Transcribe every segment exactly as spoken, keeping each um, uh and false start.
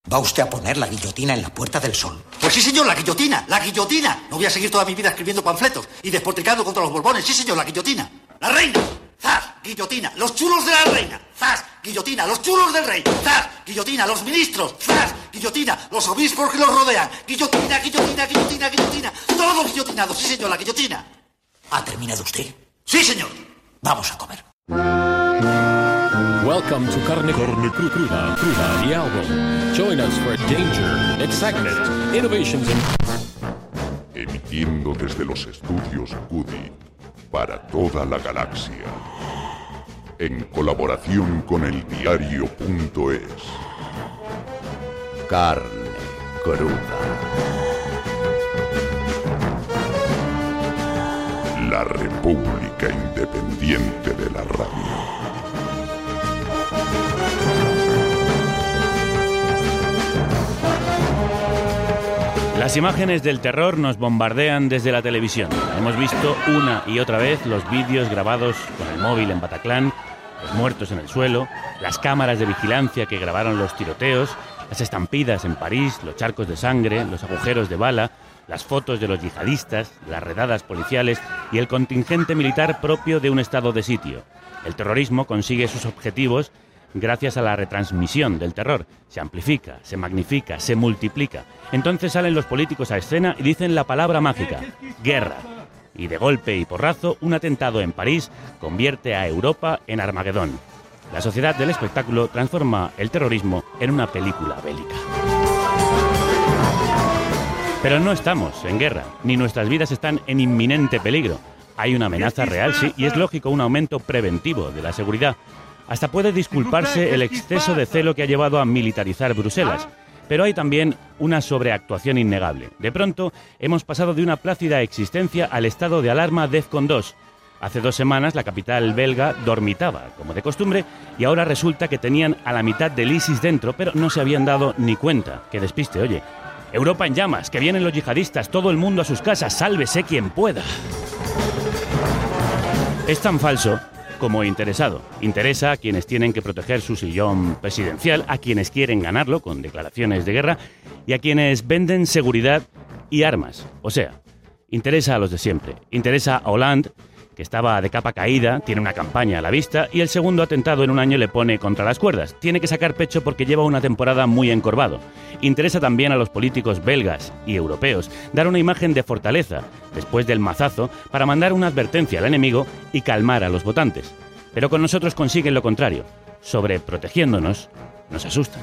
¿Va usted a poner la guillotina en la Puerta del Sol? Pues sí, señor, la guillotina, la guillotina. No voy a seguir toda mi vida escribiendo panfletos y despotricando contra los borbones. Sí, señor, la guillotina. La reina. ¡Zas! Guillotina. Los chulos de la reina. ¡Zas! Guillotina. Los chulos del rey. ¡Zas! Guillotina. Los ministros. ¡Zas! Guillotina. Los obispos que los rodean. Guillotina, guillotina, guillotina, guillotina. Todos guillotinados. Sí, señor, la guillotina. ¿Ha terminado usted? Sí, señor. Vamos a comer. Welcome to Carne, Carne Cru- Cruda, Cruda, the album. Join us for danger, excitement, innovations and... Emitiendo desde los estudios Cudi para toda la galaxia. En colaboración con el diario punto es. Carne Cruda. La República Independiente de la Radio. Las imágenes del terror nos bombardean desde la televisión. Hemos visto una y otra vez los vídeos grabados con el móvil en Bataclan, los muertos en el suelo, las cámaras de vigilancia que grabaron los tiroteos, las estampidas en París, los charcos de sangre, los agujeros de bala, las fotos de los yihadistas, las redadas policiales y el contingente militar propio de un estado de sitio. El terrorismo consigue sus objetivos gracias a la retransmisión del terror. Se amplifica, se magnifica, se multiplica. Entonces salen los políticos a escena y dicen la palabra mágica: guerra. Y de golpe y porrazo, un atentado en París convierte a Europa en Armagedón. La sociedad del espectáculo transforma el terrorismo en una película bélica. Pero no estamos en guerra, ni nuestras vidas están en inminente peligro. Hay una amenaza real, sí, y es lógico un aumento preventivo de la seguridad. Hasta puede disculparse el exceso de celo que ha llevado a militarizar Bruselas. Pero hay también una sobreactuación innegable. De pronto, hemos pasado de una plácida existencia al estado de alarma Defcon dos. Hace dos semanas la capital belga dormitaba, como de costumbre, y ahora resulta que tenían a la mitad del ISIS dentro, pero no se habían dado ni cuenta. ¡Qué despiste, oye! Europa en llamas, que vienen los yihadistas, todo el mundo a sus casas, sálvese quien pueda. Es tan falso como interesado. Interesa a quienes tienen que proteger su sillón presidencial, a quienes quieren ganarlo con declaraciones de guerra y a quienes venden seguridad y armas. O sea, interesa a los de siempre. Interesa a Hollande, que estaba de capa caída, tiene una campaña a la vista y el segundo atentado en un año le pone contra las cuerdas. Tiene que sacar pecho porque lleva una temporada muy encorvado. Interesa también a los políticos belgas y europeos dar una imagen de fortaleza después del mazazo para mandar una advertencia al enemigo y calmar a los votantes. Pero con nosotros consiguen lo contrario. Sobreprotegiéndonos, nos asustan.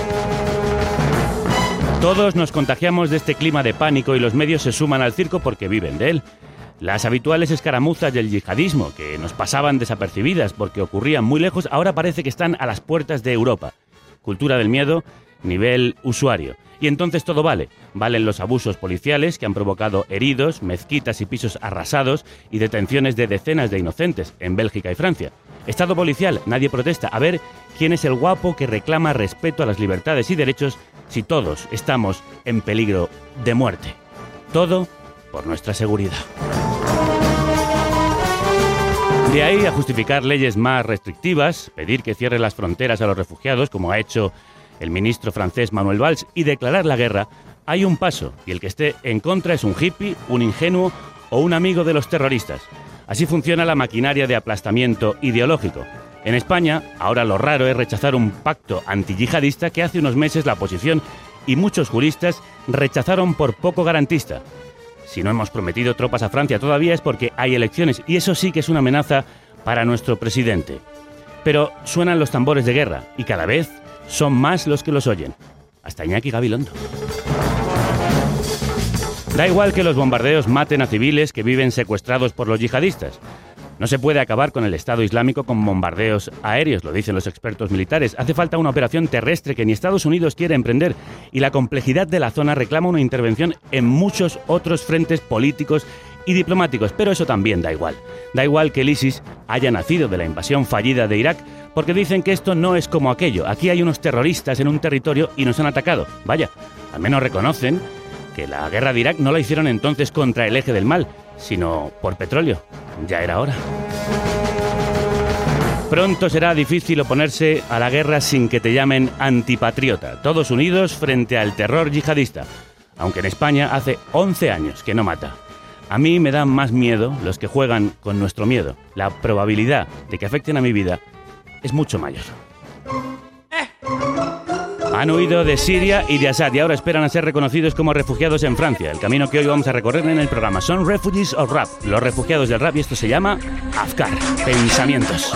Todos nos contagiamos de este clima de pánico y los medios se suman al circo porque viven de él. Las habituales escaramuzas del yihadismo, que nos pasaban desapercibidas porque ocurrían muy lejos, ahora parece que están a las puertas de Europa. Cultura del miedo, nivel usuario. Y entonces todo vale. Valen los abusos policiales que han provocado heridos, mezquitas y pisos arrasados y detenciones de decenas de inocentes en Bélgica y Francia. Estado policial, nadie protesta. A ver quién es el guapo que reclama respeto a las libertades y derechos si todos estamos en peligro de muerte. Todo por nuestra seguridad. De ahí a justificar leyes más restrictivas, pedir que cierre las fronteras a los refugiados, como ha hecho el ministro francés Manuel Valls, y declarar la guerra, hay un paso, y el que esté en contra es un hippie, un ingenuo o un amigo de los terroristas. Así funciona la maquinaria de aplastamiento ideológico. En España, ahora lo raro es rechazar un pacto antiyihadista que hace unos meses la oposición y muchos juristas rechazaron por poco garantista. Si no hemos prometido tropas a Francia todavía es porque hay elecciones y eso sí que es una amenaza para nuestro presidente. Pero suenan los tambores de guerra y cada vez son más los que los oyen. Hasta Iñaki Gabilondo. Da igual que los bombardeos maten a civiles que viven secuestrados por los yihadistas. No se puede acabar con el Estado Islámico con bombardeos aéreos, lo dicen los expertos militares. Hace falta una operación terrestre que ni Estados Unidos quiere emprender y la complejidad de la zona reclama una intervención en muchos otros frentes políticos y diplomáticos, pero eso también da igual. Da igual que el ISIS haya nacido de la invasión fallida de Irak, porque dicen que esto no es como aquello. Aquí hay unos terroristas en un territorio y nos han atacado. Vaya, al menos reconocen que la guerra de Irak no la hicieron entonces contra el eje del mal, sino por petróleo. Ya era hora. Pronto será difícil oponerse a la guerra sin que te llamen antipatriota. Todos unidos frente al terror yihadista. Aunque en España hace once años que no mata. A mí me dan más miedo los que juegan con nuestro miedo. La probabilidad de que afecten a mi vida es mucho mayor. Han huido de Siria y de Assad y ahora esperan a ser reconocidos como refugiados en Francia. El camino que hoy vamos a recorrer en el programa son Refugees of Rap, los refugiados del rap, y esto se llama Afkar, pensamientos.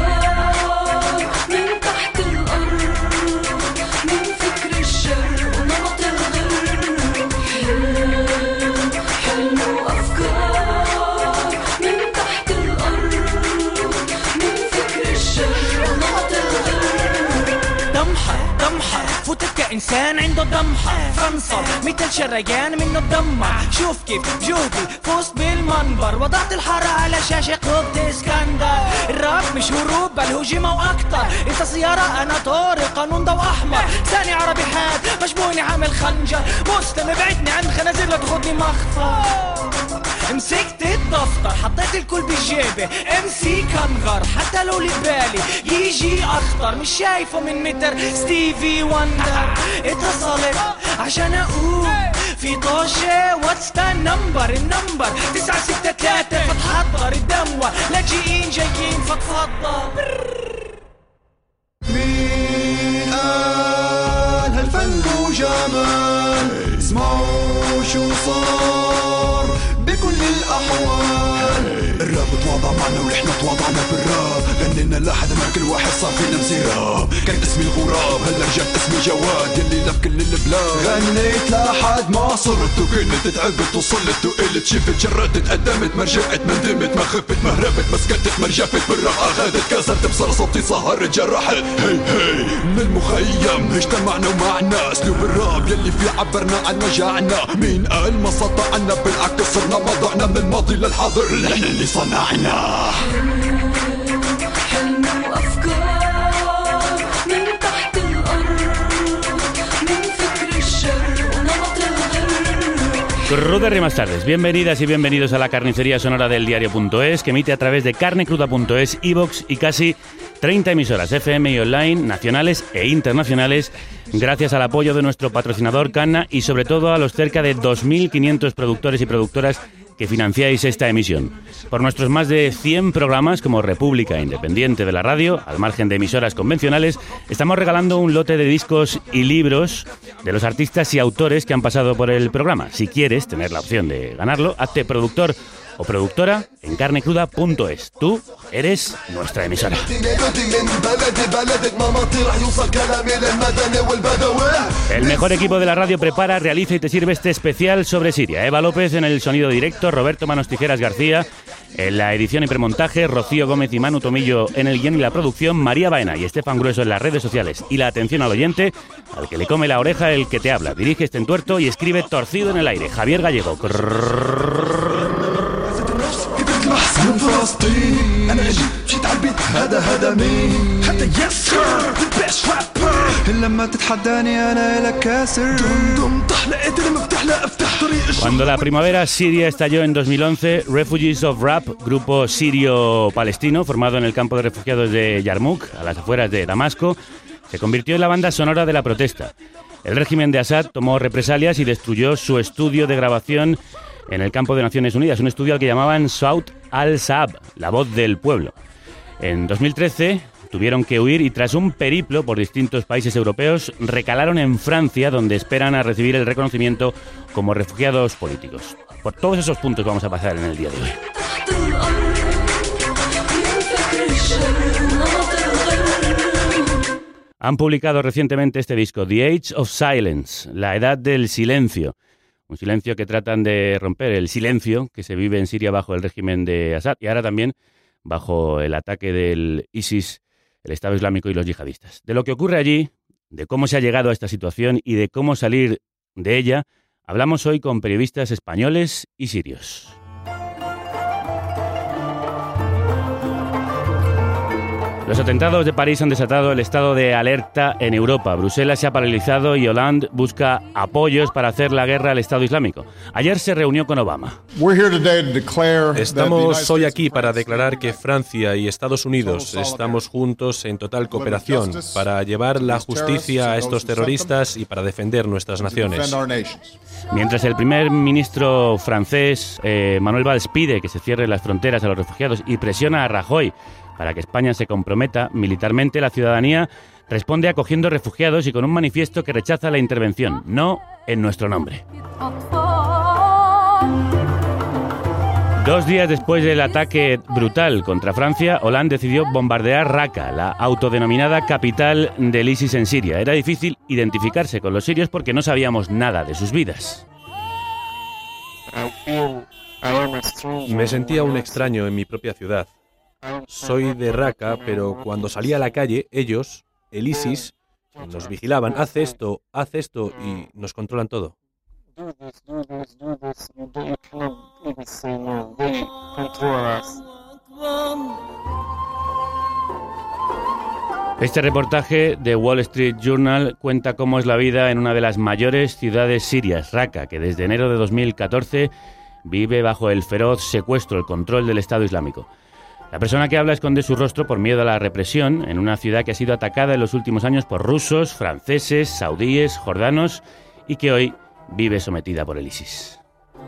إنسان عنده دمحة فانصر مثل شريان منه الدمر شوف كيف بجهدي فوز بالمنبر وضعت الحارة على شاشة قبة اسكندر الراب مش هروب بل هجمة وأكتر انت سيارة أنا طارق قانون ضوء أحمر ثاني عربي حاد مشبوني عامل خنجر مسلم ابعدني عن خنازير لا تاخدني مخفر مسكت الدفتر حطيت الكل بجيبي ام سي كنغر حتى لو لبالي يجي اخطر مش شايفه من متر ستيفي وندر اتصلت عشان اقول في طاشة واتس ذا نمبر النمبر تسعة ستة ثلاثة فتحضر الدموة لاجئين جايين فتفضل مين قال هالفن وجمال اسمعوا شو صار بكل الأحوال الراب تواضع معنا ونحن تواضعنا بالراب غنينا لحد ما كل واحد صار فينا مسيراب كان اسمي الغراب هلا رجعت اسمي جواد يلي لف كل البلاد غنيت لحد ما صرت وكنت تعبت وصلت وقلت شفت جردت قدمت ما رجعت ما ندمت ما خفت ما هربت ما سكتت ما رجفت بالراب اخذت كسرت بصر صوتي سهرت جرحت هي هي من المخيم اجتمعنا ومع ناس اسلوب الراب يلي فيه عبرنا عن وجعنا مين قال ما سطعنا بالعكس صرنا ما ضعنا من الماضي للحاضر نحن اللي صنعنا حلم وأفكار من تحت الأرض من فكر الشر ونمط الغر. Crudérrimas tardes, bienvenidas y bienvenidos a la carnicería sonora del diario.es, que emite a través de carnecruda.es, iVoox y casi treinta emisoras F M y online, nacionales e internacionales, gracias al apoyo de nuestro patrocinador Canna y sobre todo a los cerca de dos mil quinientos productores y productoras que financiáis esta emisión. Por nuestros más de cien programas como República Independiente de la Radio, al margen de emisoras convencionales, estamos regalando un lote de discos y libros de los artistas y autores que han pasado por el programa. Si quieres tener la opción de ganarlo, hazte productor o productora en carnecruda punto es. Tú eres nuestra emisora. El mejor equipo de la radio prepara, realiza y te sirve este especial sobre Siria. Eva López en el sonido directo, Roberto Manos Tijeras García en la edición y premontaje, Rocío Gómez y Manu Tomillo en el guión y la producción, María Baena y Estefan Grueso en las redes sociales y la atención al oyente, al que le come la oreja el que te habla. Dirige este entuerto y escribe torcido en el aire, Javier Gallego. من فلسطين انا اجي مشيت عالبيت هذا هذا مين حتى يس ذا بيست رابر لما تتحداني انا لك كاسر دم دم طح لقيت المفتاح لا افتح طريق. Cuando la primavera siria estalló en dos mil once, Refugees of Rap, grupo sirio-palestino formado en el campo de refugiados de Yarmouk, a las afueras de Damasco, se convirtió en la banda sonora de la protesta. El régimen de Assad tomó represalias y destruyó su estudio de grabación en el campo de Naciones Unidas, un estudio al que llamaban Saut al-Saab, la voz del pueblo. En dos mil trece tuvieron que huir y tras un periplo por distintos países europeos recalaron en Francia, donde esperan a recibir el reconocimiento como refugiados políticos. Por todos esos puntos vamos a pasar en el día de hoy. Han publicado recientemente este disco, The Age of Silence, la edad del silencio. Un silencio que tratan de romper, el silencio que se vive en Siria bajo el régimen de Assad y ahora también bajo el ataque del ISIS, el Estado Islámico y los yihadistas. De lo que ocurre allí, de cómo se ha llegado a esta situación y de cómo salir de ella, hablamos hoy con periodistas españoles y sirios. Los atentados de París han desatado el estado de alerta en Europa. Bruselas se ha paralizado y Hollande busca apoyos para hacer la guerra al Estado Islámico. Ayer se reunió con Obama. Estamos hoy aquí para declarar que Francia y Estados Unidos estamos juntos en total cooperación para llevar la justicia a estos terroristas y para defender nuestras naciones. Mientras el primer ministro francés, eh, Manuel Valls, pide que se cierren las fronteras a los refugiados y presiona a Rajoy para que España se comprometa militarmente, la ciudadanía responde acogiendo refugiados y con un manifiesto que rechaza la intervención, no en nuestro nombre. Dos días después del ataque brutal contra Francia, Hollande decidió bombardear Raqqa, la autodenominada capital del ISIS en Siria. Era difícil identificarse con los sirios porque no sabíamos nada de sus vidas. Me sentía un extraño en mi propia ciudad. Soy de Raqqa, pero cuando salí a la calle, ellos, el ISIS, nos vigilaban. Haz esto, haz esto y nos controlan todo. Este reportaje de Wall Street Journal cuenta cómo es la vida en una de las mayores ciudades sirias, Raqqa, que desde enero de dos mil catorce vive bajo el feroz secuestro, el control del Estado Islámico. La persona que habla esconde su rostro por miedo a la represión en una ciudad que ha sido atacada en los últimos años por rusos, franceses, saudíes, jordanos y que hoy vive sometida por el ISIS.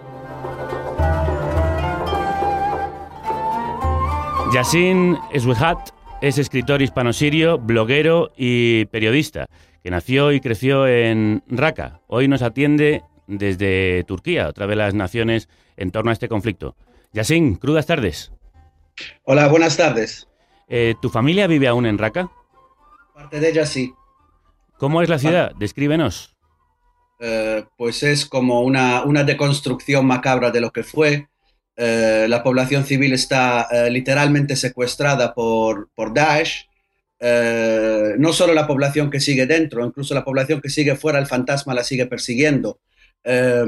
Yassin Eswehat es escritor hispano-sirio, bloguero y periodista, que nació y creció en Raqqa. Hoy nos atiende desde Turquía, otra de las naciones en torno a este conflicto. Yassin, crudas tardes. Hola, buenas tardes. Eh, ¿Tu familia vive aún en Raqqa? Parte de ella sí. ¿Cómo es la ciudad? Descríbenos. Eh, pues es como una, una deconstrucción macabra de lo que fue. Eh, la población civil está eh, literalmente secuestrada por, por Daesh. Eh, no solo la población que sigue dentro, incluso la población que sigue fuera, el fantasma la sigue persiguiendo. Eh,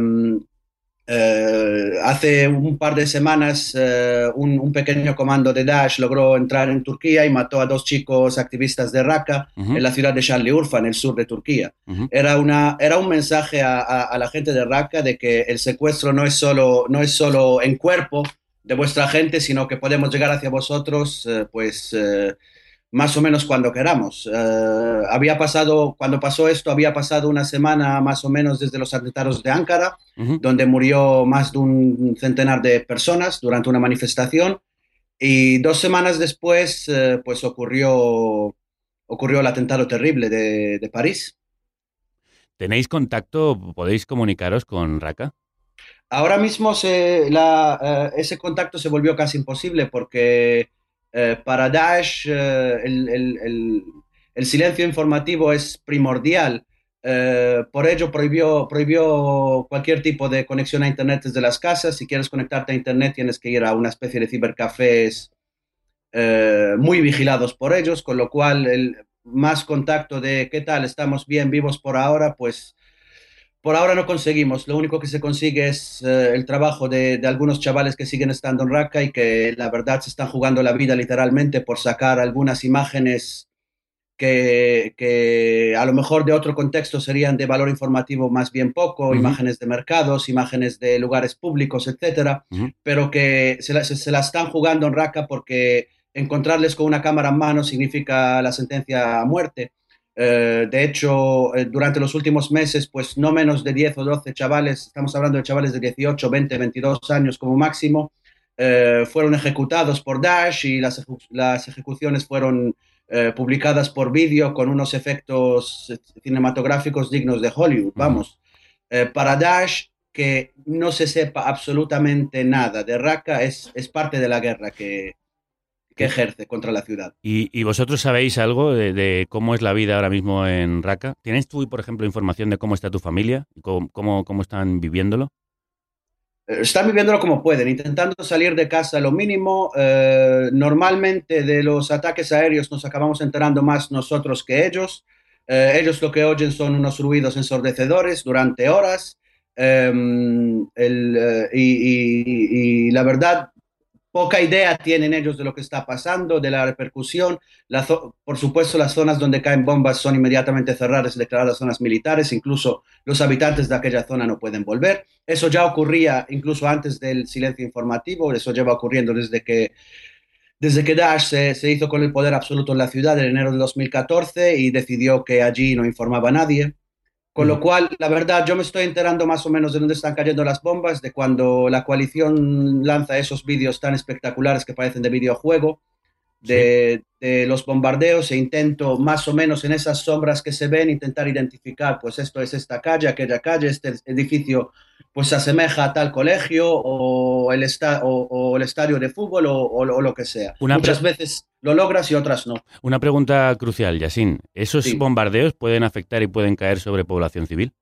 Eh, hace un par de semanas eh, un, un pequeño comando de Daesh logró entrar en Turquía y mató a dos chicos activistas de Raqqa uh-huh. en la ciudad de Şanlıurfa, en el sur de Turquía. Uh-huh. Era, una, era un mensaje a, a, a la gente de Raqqa de que el secuestro no es solo, no es solo en cuerpo de vuestra gente, sino que podemos llegar hacia vosotros eh, pues eh, más o menos cuando queramos. Uh, había pasado, cuando pasó esto, había pasado una semana más o menos desde los atentados de Ankara, uh-huh. donde murió más de un centenar de personas durante una manifestación, y dos semanas después, uh, pues ocurrió, ocurrió el atentado terrible de, de París. ¿Tenéis contacto? ¿Podéis comunicaros con Raqqa? Ahora mismo se, la, uh, ese contacto se volvió casi imposible porque Eh, para Daesh eh, el, el, el, el silencio informativo es primordial. Eh, por ello prohibió, prohibió cualquier tipo de conexión a Internet desde las casas. Si quieres conectarte a Internet tienes que ir a una especie de cibercafés eh, muy vigilados por ellos, con lo cual el más contacto de ¿qué tal? ¿Estamos bien vivos por ahora? Pues por ahora no conseguimos. Lo único que se consigue es eh, el trabajo de, de algunos chavales que siguen estando en Raqqa y que la verdad se están jugando la vida literalmente por sacar algunas imágenes que, que a lo mejor de otro contexto serían de valor informativo más bien poco, uh-huh. imágenes de mercados, imágenes de lugares públicos, etcétera, uh-huh. pero que se la, se, se la están jugando en Raqqa porque encontrarles con una cámara en mano significa la sentencia a muerte. Uh, de hecho, eh, durante los últimos meses, pues no menos de diez o doce chavales, estamos hablando de chavales de dieciocho, veinte, veintidós años como máximo, eh, fueron ejecutados por Daesh y las, ejecu- las ejecuciones fueron eh, publicadas por vídeo con unos efectos cinematográficos dignos de Hollywood, vamos. Eh, para Daesh, que no se sepa absolutamente nada de Raqqa es, es parte de la guerra que... que ejerce contra la ciudad. ¿Y, y vosotros sabéis algo de, de cómo es la vida ahora mismo en Raqqa? ¿Tienes tú, por ejemplo, información de cómo está tu familia? ¿Cómo, cómo, cómo están viviéndolo? Están viviéndolo como pueden, intentando salir de casa lo mínimo. Eh, normalmente de los ataques aéreos nos acabamos enterando más nosotros que ellos. Eh, ellos lo que oyen son unos ruidos ensordecedores durante horas. Eh, el, eh, y, y, y la verdad, poca idea tienen ellos de lo que está pasando, de la repercusión. La por supuesto, las zonas donde caen bombas son inmediatamente cerradas y declaradas zonas militares. Incluso los habitantes de aquella zona no pueden volver. Eso ya ocurría incluso antes del silencio informativo. Eso lleva ocurriendo desde que, desde que Daesh se, se hizo con el poder absoluto en la ciudad en enero de dos mil catorce y decidió que allí no informaba a nadie. Con lo cual, la verdad, yo me estoy enterando más o menos de dónde están cayendo las bombas, de cuando la coalición lanza esos vídeos tan espectaculares que parecen de videojuego, de, sí. de los bombardeos, e intento más o menos en esas sombras que se ven intentar identificar, pues esto es esta calle, aquella calle, este edificio pues se asemeja a tal colegio o el, esta o, o el estadio de fútbol o, o, o lo que sea. Una Muchas veces lo logras y otras no. Una pregunta crucial, Yassine. ¿Esos sí. bombardeos pueden afectar y pueden caer sobre población civil?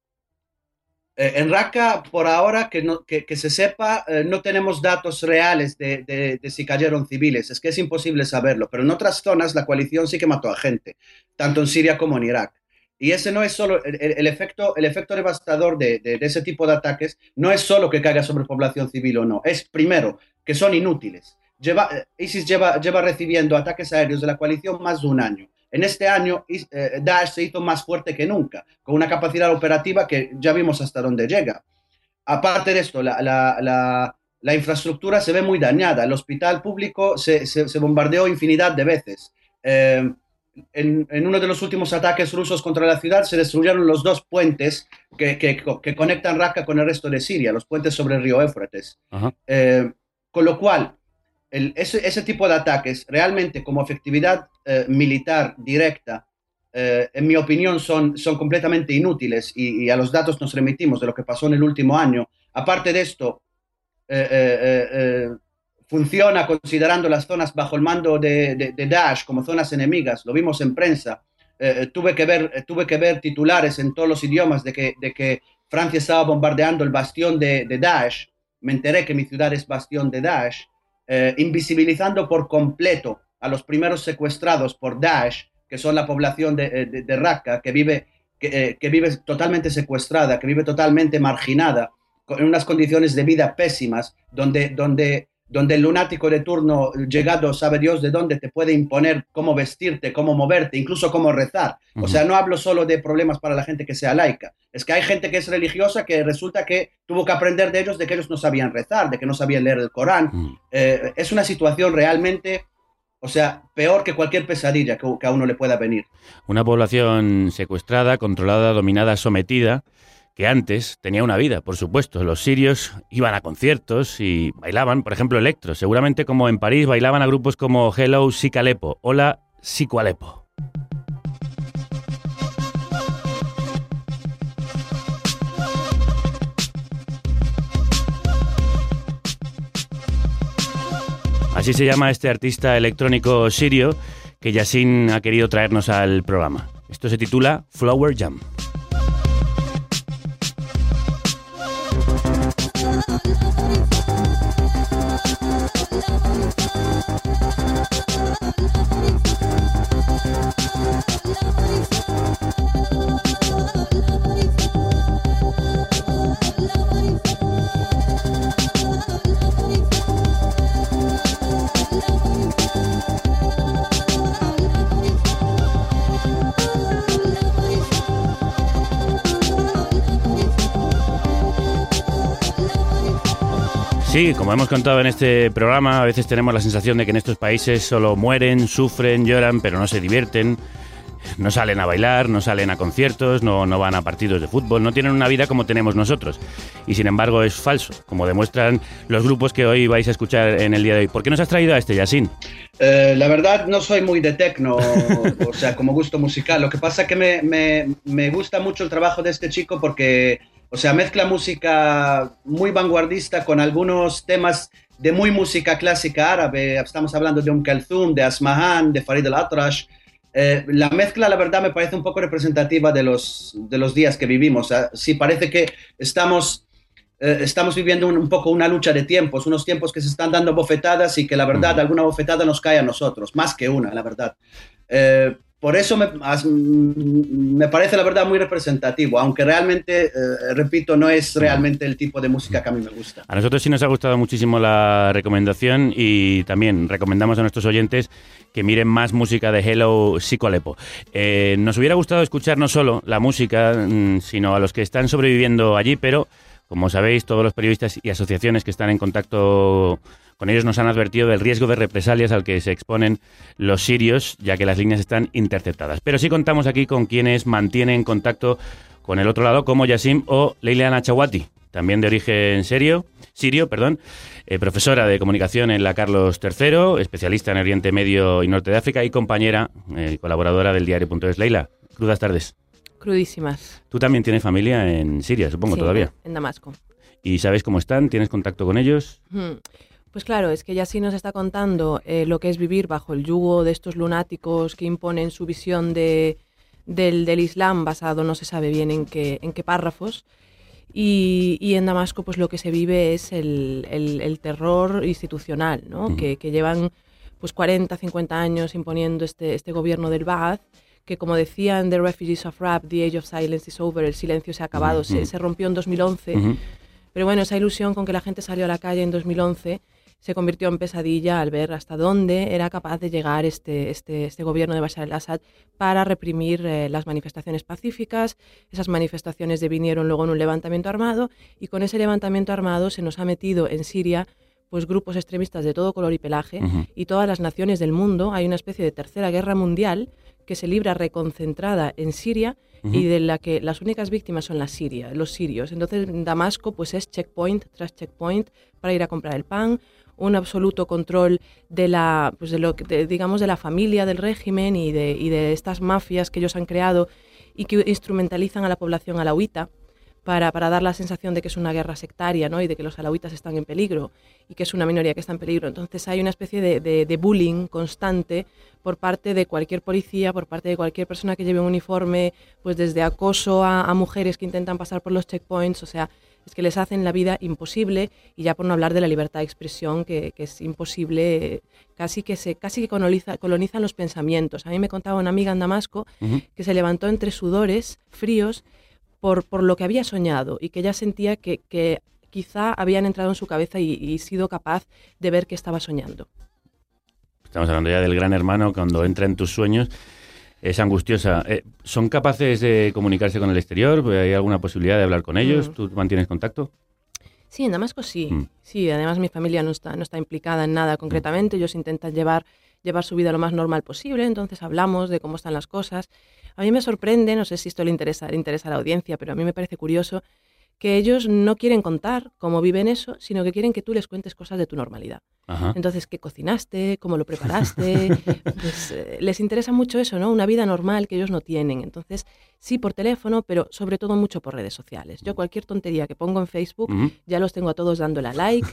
Eh, en Raqqa, por ahora, que, no, que, que se sepa, eh, no tenemos datos reales de, de, de si cayeron civiles. Es que es imposible saberlo. Pero en otras zonas la coalición sí que mató a gente, tanto en Siria como en Irak. Y ese no es solo el, el, efecto, el efecto devastador de, de, de ese tipo de ataques, no es solo que caiga sobre población civil o no, es primero que son inútiles. Lleva, ISIS lleva, lleva recibiendo ataques aéreos de la coalición más de un año. En este año, eh, Daesh se hizo más fuerte que nunca, con una capacidad operativa que ya vimos hasta dónde llega. Aparte de esto, la, la, la, la infraestructura se ve muy dañada. El hospital público se, se, se bombardeó infinidad de veces. Eh, En, en uno de los últimos ataques rusos contra la ciudad se destruyeron los dos puentes que, que, que conectan Raqqa con el resto de Siria, los puentes sobre el río Éufrates. Eh, con lo cual, el, ese, ese tipo de ataques realmente como efectividad eh, militar directa, eh, en mi opinión, son, son completamente inútiles y, y a los datos nos remitimos de lo que pasó en el último año. Aparte de esto, eh, eh, eh, funciona considerando las zonas bajo el mando de, de, de Daesh como zonas enemigas. Lo vimos en prensa. Eh, tuve, que ver, eh, tuve que ver titulares en todos los idiomas de que, de que Francia estaba bombardeando el bastión de, de Daesh. Me enteré que mi ciudad es bastión de Daesh, eh, invisibilizando por completo a los primeros secuestrados por Daesh, que son la población de, de, de Raqqa, que vive, que, eh, que vive totalmente secuestrada, que vive totalmente marginada, en unas condiciones de vida pésimas, donde... donde donde el lunático de turno llegado, sabe Dios de dónde, te puede imponer cómo vestirte, cómo moverte, incluso cómo rezar. Uh-huh. O sea, no hablo solo de problemas para la gente que sea laica. Es que hay gente que es religiosa que resulta que tuvo que aprender de ellos de que ellos no sabían rezar, de que no sabían leer el Corán. Uh-huh. Eh, es una situación realmente, o sea, peor que cualquier pesadilla que, que a uno le pueda venir. Una población secuestrada, controlada, dominada, sometida, que antes tenía una vida, por supuesto. Los sirios iban a conciertos y bailaban, por ejemplo, electro. Seguramente como en París bailaban a grupos como Hello, Sic Aleppo, Hola, Sic Aleppo. Así se llama este artista electrónico sirio que Yassine ha querido traernos al programa. Esto se titula Flower Jam. Sí, como hemos contado en este programa, a veces tenemos la sensación de que en estos países solo mueren, sufren, lloran, pero no se divierten, no salen a bailar, no salen a conciertos, no, no van a partidos de fútbol, no tienen una vida como tenemos nosotros. Y sin embargo es falso, como demuestran los grupos que hoy vais a escuchar en el día de hoy. ¿Por qué nos has traído a este, Yassine? Eh, la verdad no soy muy de techno, o sea, como gusto musical. Lo que pasa es que me, me, me gusta mucho el trabajo de este chico porque... O sea, mezcla música muy vanguardista con algunos temas de muy música clásica árabe. Estamos hablando de Umm Kulthum, de Asmahan, de Farid al-Atrash. Eh, la mezcla, la verdad, me parece un poco representativa de los, de los días que vivimos. O sea, sí, parece que estamos, eh, estamos viviendo un, un poco una lucha de tiempos, unos tiempos que se están dando bofetadas y que la verdad, alguna bofetada nos cae a nosotros, más que una, la verdad. Eh, por eso me, as, me parece la verdad muy representativo, aunque realmente, eh, repito, no es realmente el tipo de música que a mí me gusta. A nosotros sí nos ha gustado muchísimo la recomendación y también recomendamos a nuestros oyentes que miren más música de Hello Psycho Aleppo. Eh, nos hubiera gustado escuchar no solo la música, sino a los que están sobreviviendo allí, pero como sabéis, todos los periodistas y asociaciones que están en contacto con ellos nos han advertido del riesgo de represalias al que se exponen los sirios, ya que las líneas están interceptadas. Pero sí contamos aquí con quienes mantienen contacto con el otro lado, como Yassim o Leila Nachawati, también de origen sirio, sirio, perdón, eh, profesora de comunicación en la Carlos tercero, especialista en Oriente Medio y Norte de África y compañera, eh, colaboradora del diario punto es. Leila, crudas tardes. Crudísimas. Tú también tienes familia en Siria, supongo, sí, todavía. En Damasco. ¿Y sabes cómo están? ¿Tienes contacto con ellos? Hmm. Pues claro, es que ya sí nos está contando eh, lo que es vivir bajo el yugo de estos lunáticos que imponen su visión de, del, del Islam basado no se sabe bien en qué, en qué párrafos. Y, y en Damasco pues lo que se vive es el, el, el terror institucional, ¿no? Uh-huh. que, que llevan pues cuarenta, cincuenta años imponiendo este, este gobierno del Ba'ath, que como decían The Refugees of Rap, The Age of Silence is over, el silencio se ha acabado, uh-huh. se, se rompió en dos mil once. Uh-huh. Pero bueno, esa ilusión con que la gente salió a la calle en dos mil once se convirtió en pesadilla al ver hasta dónde era capaz de llegar este, este, este gobierno de Bashar al-Assad para reprimir eh, las manifestaciones pacíficas. Esas manifestaciones devinieron luego en un levantamiento armado y con ese levantamiento armado se nos ha metido en Siria pues grupos extremistas de todo color y pelaje uh-huh. y todas las naciones del mundo. Hay una especie de tercera guerra mundial que se libra reconcentrada en Siria uh-huh. y de la que las únicas víctimas son las Siria, los sirios. Entonces Damasco pues es checkpoint tras checkpoint para ir a comprar el pan, un absoluto control de la, pues de lo que, de, digamos, de la familia del régimen y de, y de estas mafias que ellos han creado y que instrumentalizan a la población alauita para, para dar la sensación de que es una guerra sectaria, ¿no? Y de que los alauitas están en peligro y que es una minoría que está en peligro. Entonces hay una especie de, de, de bullying constante por parte de cualquier policía, por parte de cualquier persona que lleve un uniforme, pues desde acoso a, a mujeres que intentan pasar por los checkpoints, o sea, es que les hacen la vida imposible, y ya por no hablar de la libertad de expresión, que, que es imposible, casi que se casi que coloniza, colonizan los pensamientos. A mí me contaba una amiga en Damasco uh-huh. que se levantó entre sudores fríos por, por lo que había soñado y que ella sentía que, que quizá habían entrado en su cabeza y, y sido capaz de ver que estaba soñando. Estamos hablando ya del gran hermano cuando entra en tus sueños. Es angustiosa. Eh, ¿Son capaces de comunicarse con el exterior? ¿Hay alguna posibilidad de hablar con ellos? Mm. ¿Tú mantienes contacto? Sí, en Damasco sí. Mm. Sí, además mi familia no está, no está implicada en nada concretamente. Ellos intentan llevar, llevar su vida lo más normal posible, entonces hablamos de cómo están las cosas. A mí me sorprende, no sé si esto le interesa, le interesa a la audiencia, pero a mí me parece curioso que ellos no quieren contar cómo viven eso, sino que quieren que tú les cuentes cosas de tu normalidad. Ajá. Entonces, ¿qué cocinaste? ¿Cómo lo preparaste? Pues, eh, les interesa mucho eso, ¿no? Una vida normal que ellos no tienen. Entonces, sí por teléfono, pero sobre todo mucho por redes sociales. Yo cualquier tontería que pongo en Facebook, uh-huh. ya los tengo a todos dándole a like.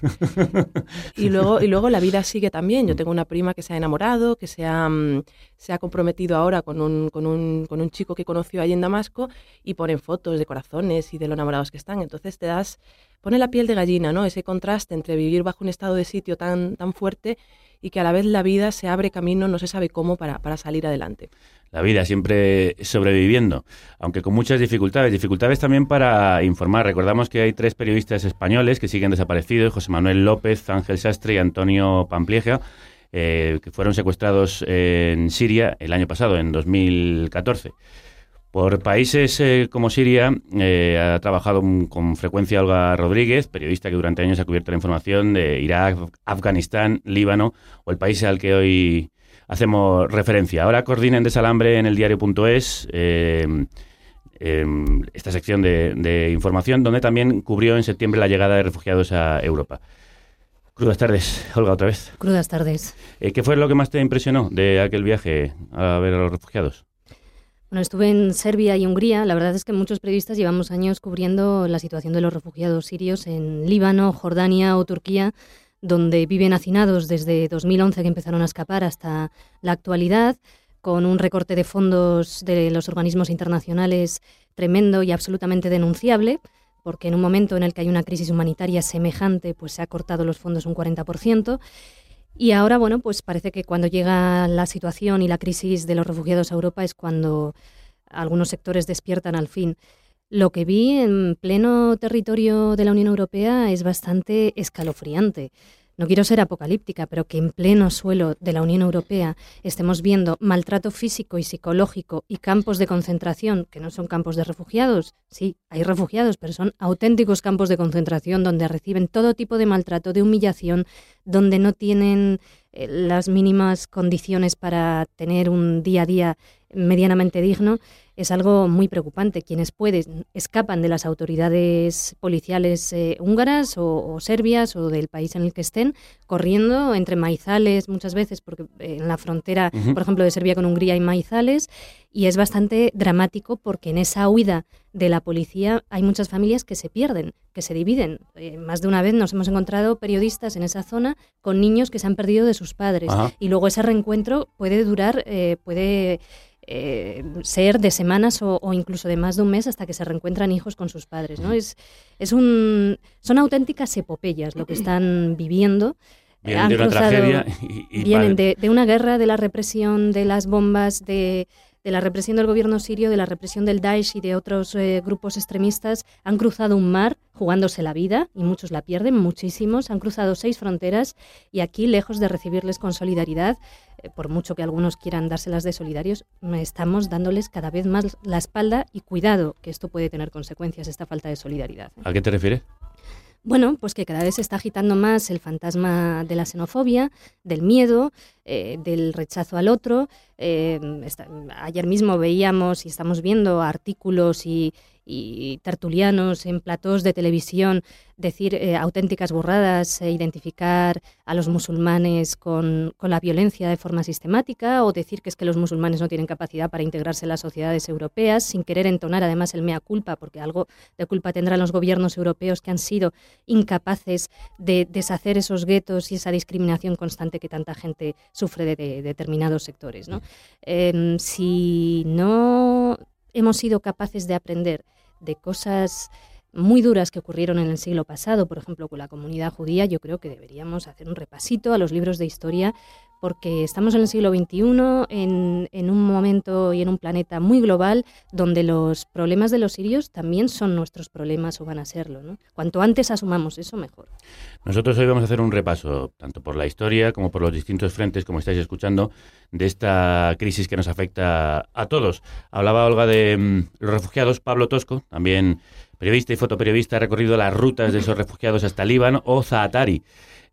y, luego, y luego la vida sigue también. Yo tengo una prima que se ha enamorado, que se ha, um, se ha comprometido ahora con un, con, un, con un chico que conoció ahí en Damasco y ponen fotos de corazones y de lo enamorados que están. Entonces te das... Pone la piel de gallina, ¿no? Ese contraste entre vivir bajo un estado de sitio tan, tan fuerte y que a la vez la vida se abre camino, no se sabe cómo, para, para salir adelante. La vida siempre sobreviviendo, aunque con muchas dificultades. Dificultades también para informar. Recordamos que hay tres periodistas españoles que siguen desaparecidos, José Manuel López, Ángel Sastre y Antonio Pamplieja, eh, que fueron secuestrados en Siria el año pasado, en dos mil catorce. Por países eh, como Siria eh, ha trabajado con frecuencia Olga Rodríguez, periodista que durante años ha cubierto la información de Irak, Afganistán, Líbano o el país al que hoy hacemos referencia. Ahora coordina en Desalambre en el diario punto es eh, eh, esta sección de, de información, donde también cubrió en septiembre la llegada de refugiados a Europa. Crudas tardes, Olga, otra vez. Crudas tardes. Eh, ¿Qué fue lo que más te impresionó de aquel viaje a ver a los refugiados? Bueno, estuve en Serbia y Hungría. La verdad es que muchos periodistas llevamos años cubriendo la situación de los refugiados sirios en Líbano, Jordania o Turquía, donde viven hacinados desde dos mil once, que empezaron a escapar, hasta la actualidad, con un recorte de fondos de los organismos internacionales tremendo y absolutamente denunciable, porque en un momento en el que hay una crisis humanitaria semejante, pues se ha cortado los fondos un cuarenta por ciento. Y ahora, bueno, pues parece que cuando llega la situación y la crisis de los refugiados a Europa es cuando algunos sectores despiertan al fin. Lo que vi en pleno territorio de la Unión Europea es bastante escalofriante. No quiero ser apocalíptica, pero que en pleno suelo de la Unión Europea estemos viendo maltrato físico y psicológico y campos de concentración, que no son campos de refugiados. Sí, hay refugiados, pero son auténticos campos de concentración donde reciben todo tipo de maltrato, de humillación, donde no tienen eh, las mínimas condiciones para tener un día a día medianamente digno. Es algo muy preocupante. Quienes pueden escapan de las autoridades policiales eh, húngaras o, o serbias o del país en el que estén, corriendo entre maizales muchas veces, porque eh, en la frontera, uh-huh. por ejemplo, de Serbia con Hungría hay maizales, y es bastante dramático porque en esa huida de la policía hay muchas familias que se pierden, que se dividen. Eh, más de una vez nos hemos encontrado periodistas en esa zona con niños que se han perdido de sus padres. Ajá. Y luego ese reencuentro puede durar, eh, puede... Eh, ser de semanas o, o incluso de más de un mes hasta que se reencuentran hijos con sus padres, ¿no? Es, es un, son auténticas epopeyas lo que están viviendo. Vienen de una cruzado, tragedia. Y, y vienen de, de una guerra, de la represión, de las bombas, de, de la represión del gobierno sirio, de la represión del Daesh y de otros eh, grupos extremistas. Han cruzado un mar jugándose la vida, y muchos la pierden, muchísimos. Han cruzado seis fronteras y aquí, lejos de recibirles con solidaridad, por mucho que algunos quieran dárselas de solidarios, estamos dándoles cada vez más la espalda, y cuidado, que esto puede tener consecuencias, esta falta de solidaridad. ¿A qué te refieres? Bueno, pues que cada vez se está agitando más el fantasma de la xenofobia, del miedo, eh, del rechazo al otro. Eh, está, ayer mismo veíamos y estamos viendo artículos y, y tertulianos en platós de televisión decir eh, auténticas burradas, e identificar a los musulmanes con, con la violencia de forma sistemática, o decir que es que los musulmanes no tienen capacidad para integrarse en las sociedades europeas, sin querer entonar además el mea culpa, porque algo de culpa tendrán los gobiernos europeos que han sido incapaces de deshacer esos guetos y esa discriminación constante que tanta gente sufre de, de determinados sectores, ¿no? Eh, si no hemos sido capaces de aprender de cosas muy duras que ocurrieron en el siglo pasado, por ejemplo con la comunidad judía, yo creo que deberíamos hacer un repasito a los libros de historia, porque estamos en el siglo veintiuno, en, en un momento y en un planeta muy global, donde los problemas de los sirios también son nuestros problemas o van a serlo, ¿no? Cuanto antes asumamos eso, mejor. Nosotros hoy vamos a hacer un repaso, tanto por la historia como por los distintos frentes, como estáis escuchando, de esta crisis que nos afecta a todos. Hablaba Olga de mmm, los refugiados. Pablo Tosco, también periodista y fotoperiodista, ha recorrido las rutas de esos refugiados hasta Líbano, o Zaatari,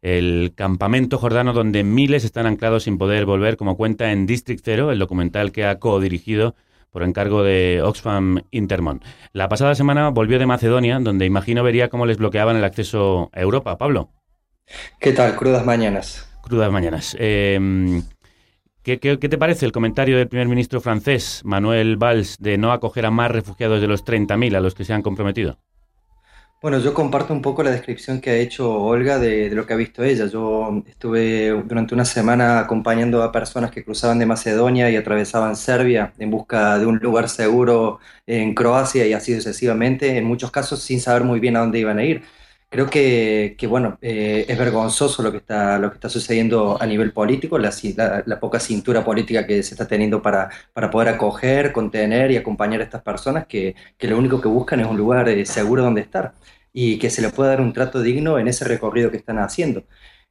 el campamento jordano donde miles están anclados sin poder volver, como cuenta en District Zero, el documental que ha co-dirigido por encargo de Oxfam Intermón. La pasada semana volvió de Macedonia, donde imagino vería cómo les bloqueaban el acceso a Europa. Pablo. ¿Qué tal? Crudas mañanas. Crudas mañanas. Eh, ¿qué, qué, ¿Qué te parece el comentario del primer ministro francés, Manuel Valls, de no acoger a más refugiados de los treinta mil a los que se han comprometido? Bueno, yo comparto un poco la descripción que ha hecho Olga de, de lo que ha visto ella. Yo estuve durante una semana acompañando a personas que cruzaban de Macedonia y atravesaban Serbia en busca de un lugar seguro en Croacia, y así sucesivamente, en muchos casos sin saber muy bien a dónde iban a ir. Creo que, que bueno, eh, es vergonzoso lo que está, lo que está sucediendo a nivel político, la, la, la poca cintura política que se está teniendo para, para poder acoger, contener y acompañar a estas personas que, que lo único que buscan es un lugar eh, seguro donde estar, y que se les pueda dar un trato digno en ese recorrido que están haciendo.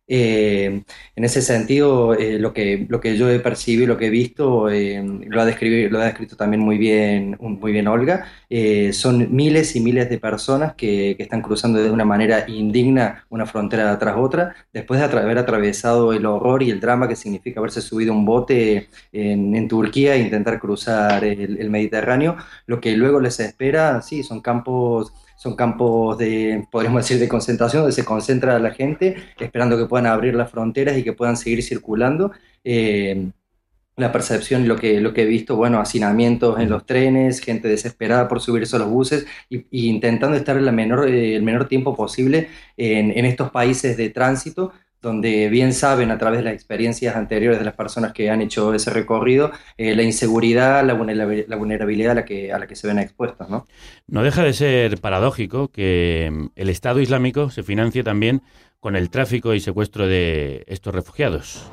Eh, en ese sentido, eh, lo que, lo que yo he percibido, lo que he visto, eh, lo, ha describir, lo ha descrito también muy bien, muy bien Olga. Eh, son miles y miles de personas que, que están cruzando de una manera indigna una frontera tras otra, después de atra- haber atravesado el horror y el drama que significa haberse subido a un bote en, en Turquía e intentar cruzar el, el Mediterráneo. Lo que luego les espera, sí, son campos... Son campos de, podríamos decir, de concentración, donde se concentra la gente, esperando que puedan abrir las fronteras y que puedan seguir circulando. Eh, la percepción, lo que, lo que he visto, bueno, hacinamientos en los trenes, gente desesperada por subirse a los buses y, y intentando estar la menor, eh, el menor tiempo posible en, en estos países de tránsito, donde bien saben a través de las experiencias anteriores de las personas que han hecho ese recorrido, eh, la inseguridad, la vulnerabil- la vulnerabilidad a la que, a la que se ven expuestos, ¿no? No deja de ser paradójico que mm, el Estado Islámico se financie también con el tráfico y secuestro de estos refugiados.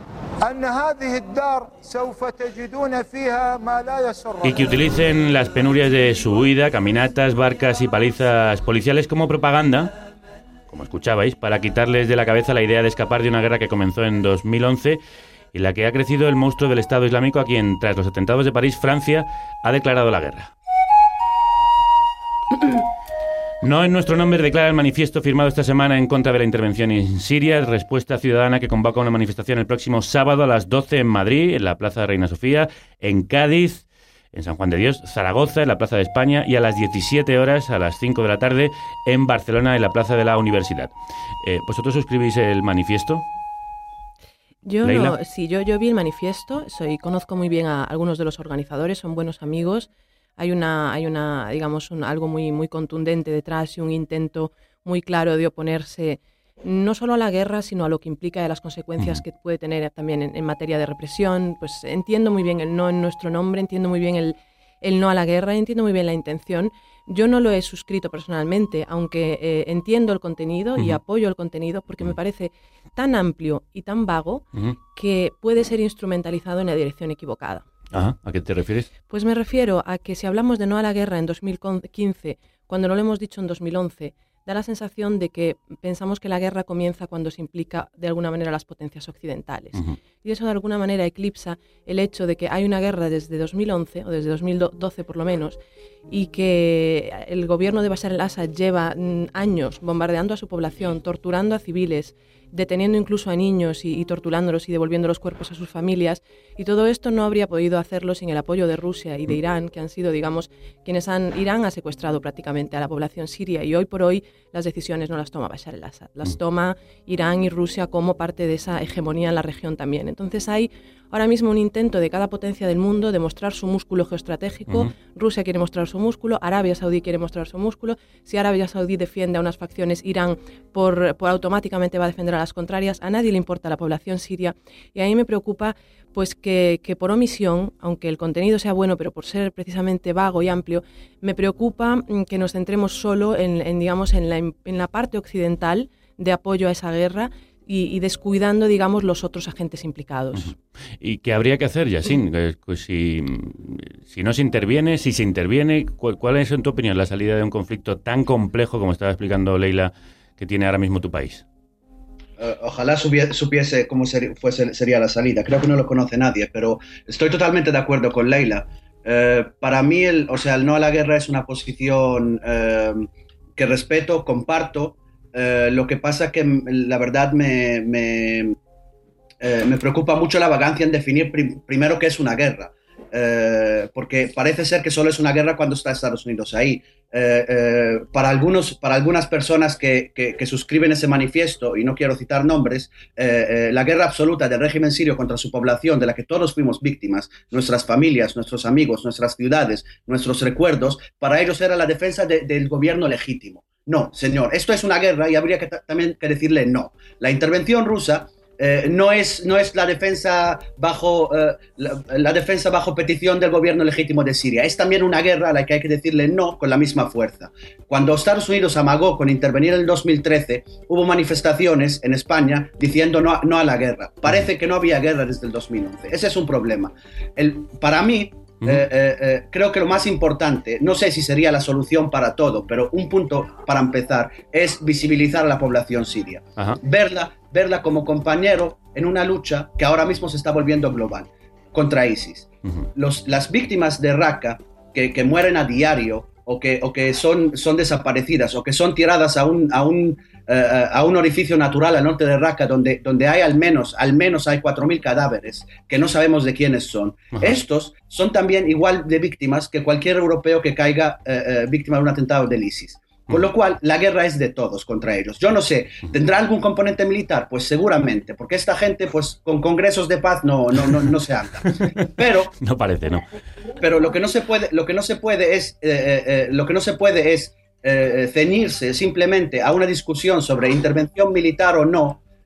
Y que utilicen las penurias de su huida, caminatas, barcas y palizas policiales como propaganda, como escuchabais, para quitarles de la cabeza la idea de escapar de una guerra que comenzó en dos mil once y la que ha crecido el monstruo del Estado Islámico, a quien, tras los atentados de París, Francia ha declarado la guerra. No en nuestro nombre declara el manifiesto firmado esta semana en contra de la intervención en Siria, respuesta ciudadana que convoca una manifestación el próximo sábado a las doce en Madrid, en la Plaza de Reina Sofía, en Cádiz, en San Juan de Dios, Zaragoza, en la Plaza de España, y a las diecisiete horas, a las cinco de la tarde, en Barcelona, en la Plaza de la Universidad. Eh, ¿Vosotros suscribís el manifiesto? Yo Leila. no, sí, yo, yo vi el manifiesto, soy, conozco muy bien a algunos de los organizadores, son buenos amigos. Hay una, hay una, digamos, un, algo muy, muy contundente detrás y un intento muy claro de oponerse no solo a la guerra, sino a lo que implica y a las consecuencias que puede tener también en, en materia de represión. Pues entiendo muy bien el no en nuestro nombre, entiendo muy bien el, el no a la guerra, entiendo muy bien la intención. Yo no lo he suscrito personalmente, aunque eh, entiendo el contenido y Ujú. apoyo el contenido, porque me parece tan amplio y tan vago Ujú. que puede ser instrumentalizado en la dirección equivocada. Ajá, ¿a qué te refieres? Pues me refiero a que si hablamos de no a la guerra en dos mil quince, cuando no lo hemos dicho en dos mil once, da la sensación de que pensamos que la guerra comienza cuando se implica de alguna manera las potencias occidentales. Ujú. Y eso de alguna manera eclipsa el hecho de que hay una guerra desde dos mil once, o desde dos mil doce por lo menos, y que el gobierno de Bashar al-Assad lleva mm, años bombardeando a su población, torturando a civiles, deteniendo incluso a niños y, y torturándolos y devolviendo los cuerpos a sus familias, y todo esto no habría podido hacerlo sin el apoyo de Rusia y de Irán, que han sido, digamos, quienes han... Irán ha secuestrado prácticamente a la población siria, y hoy por hoy las decisiones no las toma Bashar al-Assad, las toma Irán y Rusia como parte de esa hegemonía en la región también. Entonces hay ahora mismo un intento de cada potencia del mundo de mostrar su músculo geoestratégico. Ujú. Rusia quiere mostrar su músculo, Arabia Saudí quiere mostrar su músculo. Si Arabia Saudí defiende a unas facciones, Irán por, por automáticamente va a defender a las contrarias. A nadie le importa la población siria, y a mí me preocupa pues que, que por omisión, aunque el contenido sea bueno, pero por ser precisamente vago y amplio, me preocupa mm, que nos centremos solo en, en, digamos, en la, en la parte occidental de apoyo a esa guerra, y, y descuidando, digamos, los otros agentes implicados. Ujú. ¿Y qué habría que hacer, Yassine? Eh, pues si, si no se interviene, si se interviene, ¿cuál, ¿cuál es, en tu opinión, la salida de un conflicto tan complejo como estaba explicando Leila que tiene ahora mismo tu país? Eh, ojalá subie- supiese cómo seri- fuese, sería la salida. Creo que no lo conoce nadie, pero estoy totalmente de acuerdo con Leila. Eh, para mí, el, o sea, el no a la guerra es una posición eh, que respeto, comparto. Eh, lo que pasa que mm, la verdad me, me, eh, me preocupa mucho la vagancia en definir prim- primero qué es una guerra. Eh, porque parece ser que solo es una guerra cuando está Estados Unidos ahí. Eh, eh, para, algunos, para algunas personas que, que, que suscriben ese manifiesto, y no quiero citar nombres, eh, eh, la guerra absoluta del régimen sirio contra su población, de la que todos fuimos víctimas, nuestras familias, nuestros amigos, nuestras ciudades, nuestros recuerdos, para ellos era la defensa de, del gobierno legítimo. No, señor, esto es una guerra y habría que también que decirle no. La intervención rusa Eh, no, es, no es la defensa bajo eh, la, la defensa bajo petición del gobierno legítimo de Siria. Es también una guerra a la que hay que decirle no con la misma fuerza. Cuando Estados Unidos amagó con intervenir en el dos mil trece, hubo manifestaciones en España diciendo no, no a la guerra. Parece que no había guerra desde el dos mil once. Ese es un problema. El, para mí, Uh-huh. Eh, eh, eh, creo que lo más importante, no sé si sería la solución para todo, pero un punto para empezar es visibilizar a la población siria. Ajá. Verla, verla como compañero en una lucha que ahora mismo se está volviendo global contra ISIS. Uh-huh. Los, las víctimas de Raqqa que, que mueren a diario o que, o que son, son desaparecidas o que son tiradas a un, a un, uh, a un orificio natural al norte de Raqqa donde, donde hay al menos, al menos hay cuatro mil cadáveres que no sabemos de quiénes son. Ajá. Estos son también igual de víctimas que cualquier europeo que caiga uh, uh, víctima de un atentado del ISIS. Con lo cual, la guerra es de todos contra ellos. Yo no sé, ¿tendrá algún componente militar? Pues seguramente, porque esta gente, pues con congresos de paz no, no, no, no se anda. Pero... No parece, ¿no? Pero lo que no se puede, lo que no se puede es, eh, eh, lo que no se puede es eh, ceñirse simplemente a una discusión sobre intervención militar o no,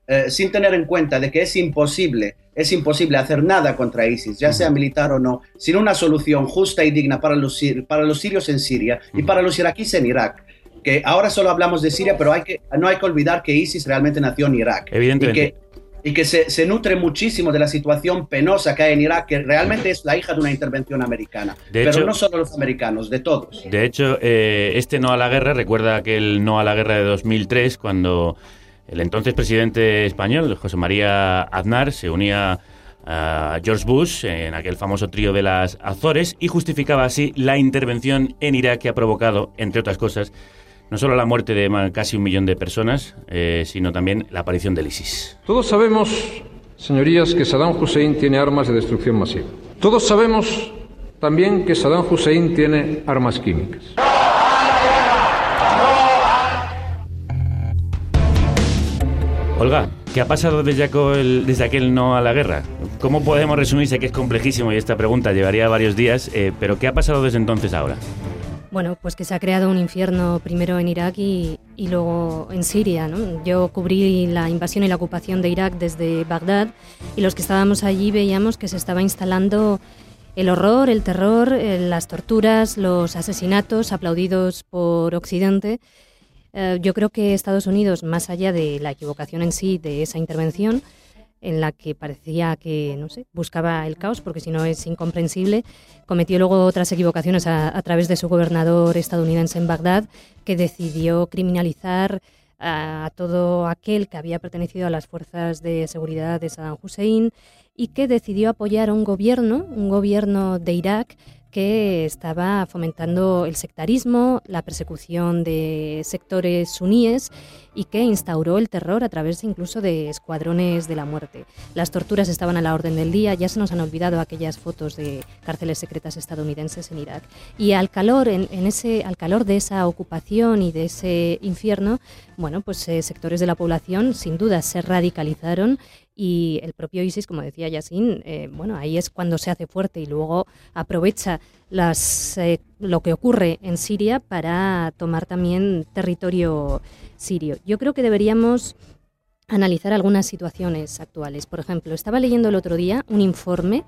eh, sin tener en cuenta de que es imposible, es imposible hacer nada contra ISIS, ya sea militar o no, sin una solución justa y digna para los, para los sirios en Siria y para los iraquíes en Irak. Que ahora solo hablamos de Siria, pero hay que, no hay que olvidar que ISIS realmente nació en Irak. Evidentemente. Y que, y que se, se nutre muchísimo de la situación penosa que hay en Irak, que realmente es la hija de una intervención americana. De pero hecho, no solo los americanos, de todos. De hecho, eh, este no a la guerra recuerda aquel no a la guerra de dos mil tres, cuando el entonces presidente español, José María Aznar, se unía a George Bush en aquel famoso trío de las Azores y justificaba así la intervención en Irak que ha provocado, entre otras cosas, no solo la muerte de casi un millón de personas, eh, sino también la aparición del ISIS. Todos sabemos, señorías, que Saddam Hussein tiene armas de destrucción masiva. Todos sabemos también que Saddam Hussein tiene armas químicas. Olga, ¿qué ha pasado desde aquel, desde aquel no a la guerra? ¿Cómo podemos resumir? Sé que es complejísimo y esta pregunta llevaría varios días, eh, pero ¿qué ha pasado desde entonces a ahora? Bueno, pues que se ha creado un infierno primero en Irak y, y luego en Siria, ¿no? Yo cubrí la invasión y la ocupación de Irak desde Bagdad y los que estábamos allí veíamos que se estaba instalando el horror, el terror, las torturas, los asesinatos aplaudidos por Occidente. Eh, yo creo que Estados Unidos, más allá de la equivocación en sí de esa intervención, en la que parecía que, no sé, buscaba el caos, porque si no es incomprensible, cometió luego otras equivocaciones a, a través de su gobernador estadounidense en Bagdad, que decidió criminalizar a, a todo aquel que había pertenecido a las fuerzas de seguridad de Saddam Hussein y que decidió apoyar a un gobierno, un gobierno de Irak, que estaba fomentando el sectarismo, la persecución de sectores suníes y que instauró el terror a través incluso de escuadrones de la muerte. Las torturas estaban a la orden del día, ya se nos han olvidado aquellas fotos de cárceles secretas estadounidenses en Irak. Y al calor, en, en ese, al calor de esa ocupación y de ese infierno, bueno, pues eh, sectores de la población sin duda se radicalizaron. Y el propio ISIS, como decía Yassine, eh, bueno, ahí es cuando se hace fuerte y luego aprovecha las, eh, lo que ocurre en Siria para tomar también territorio sirio. Yo creo que deberíamos analizar algunas situaciones actuales. Por ejemplo, estaba leyendo el otro día un informe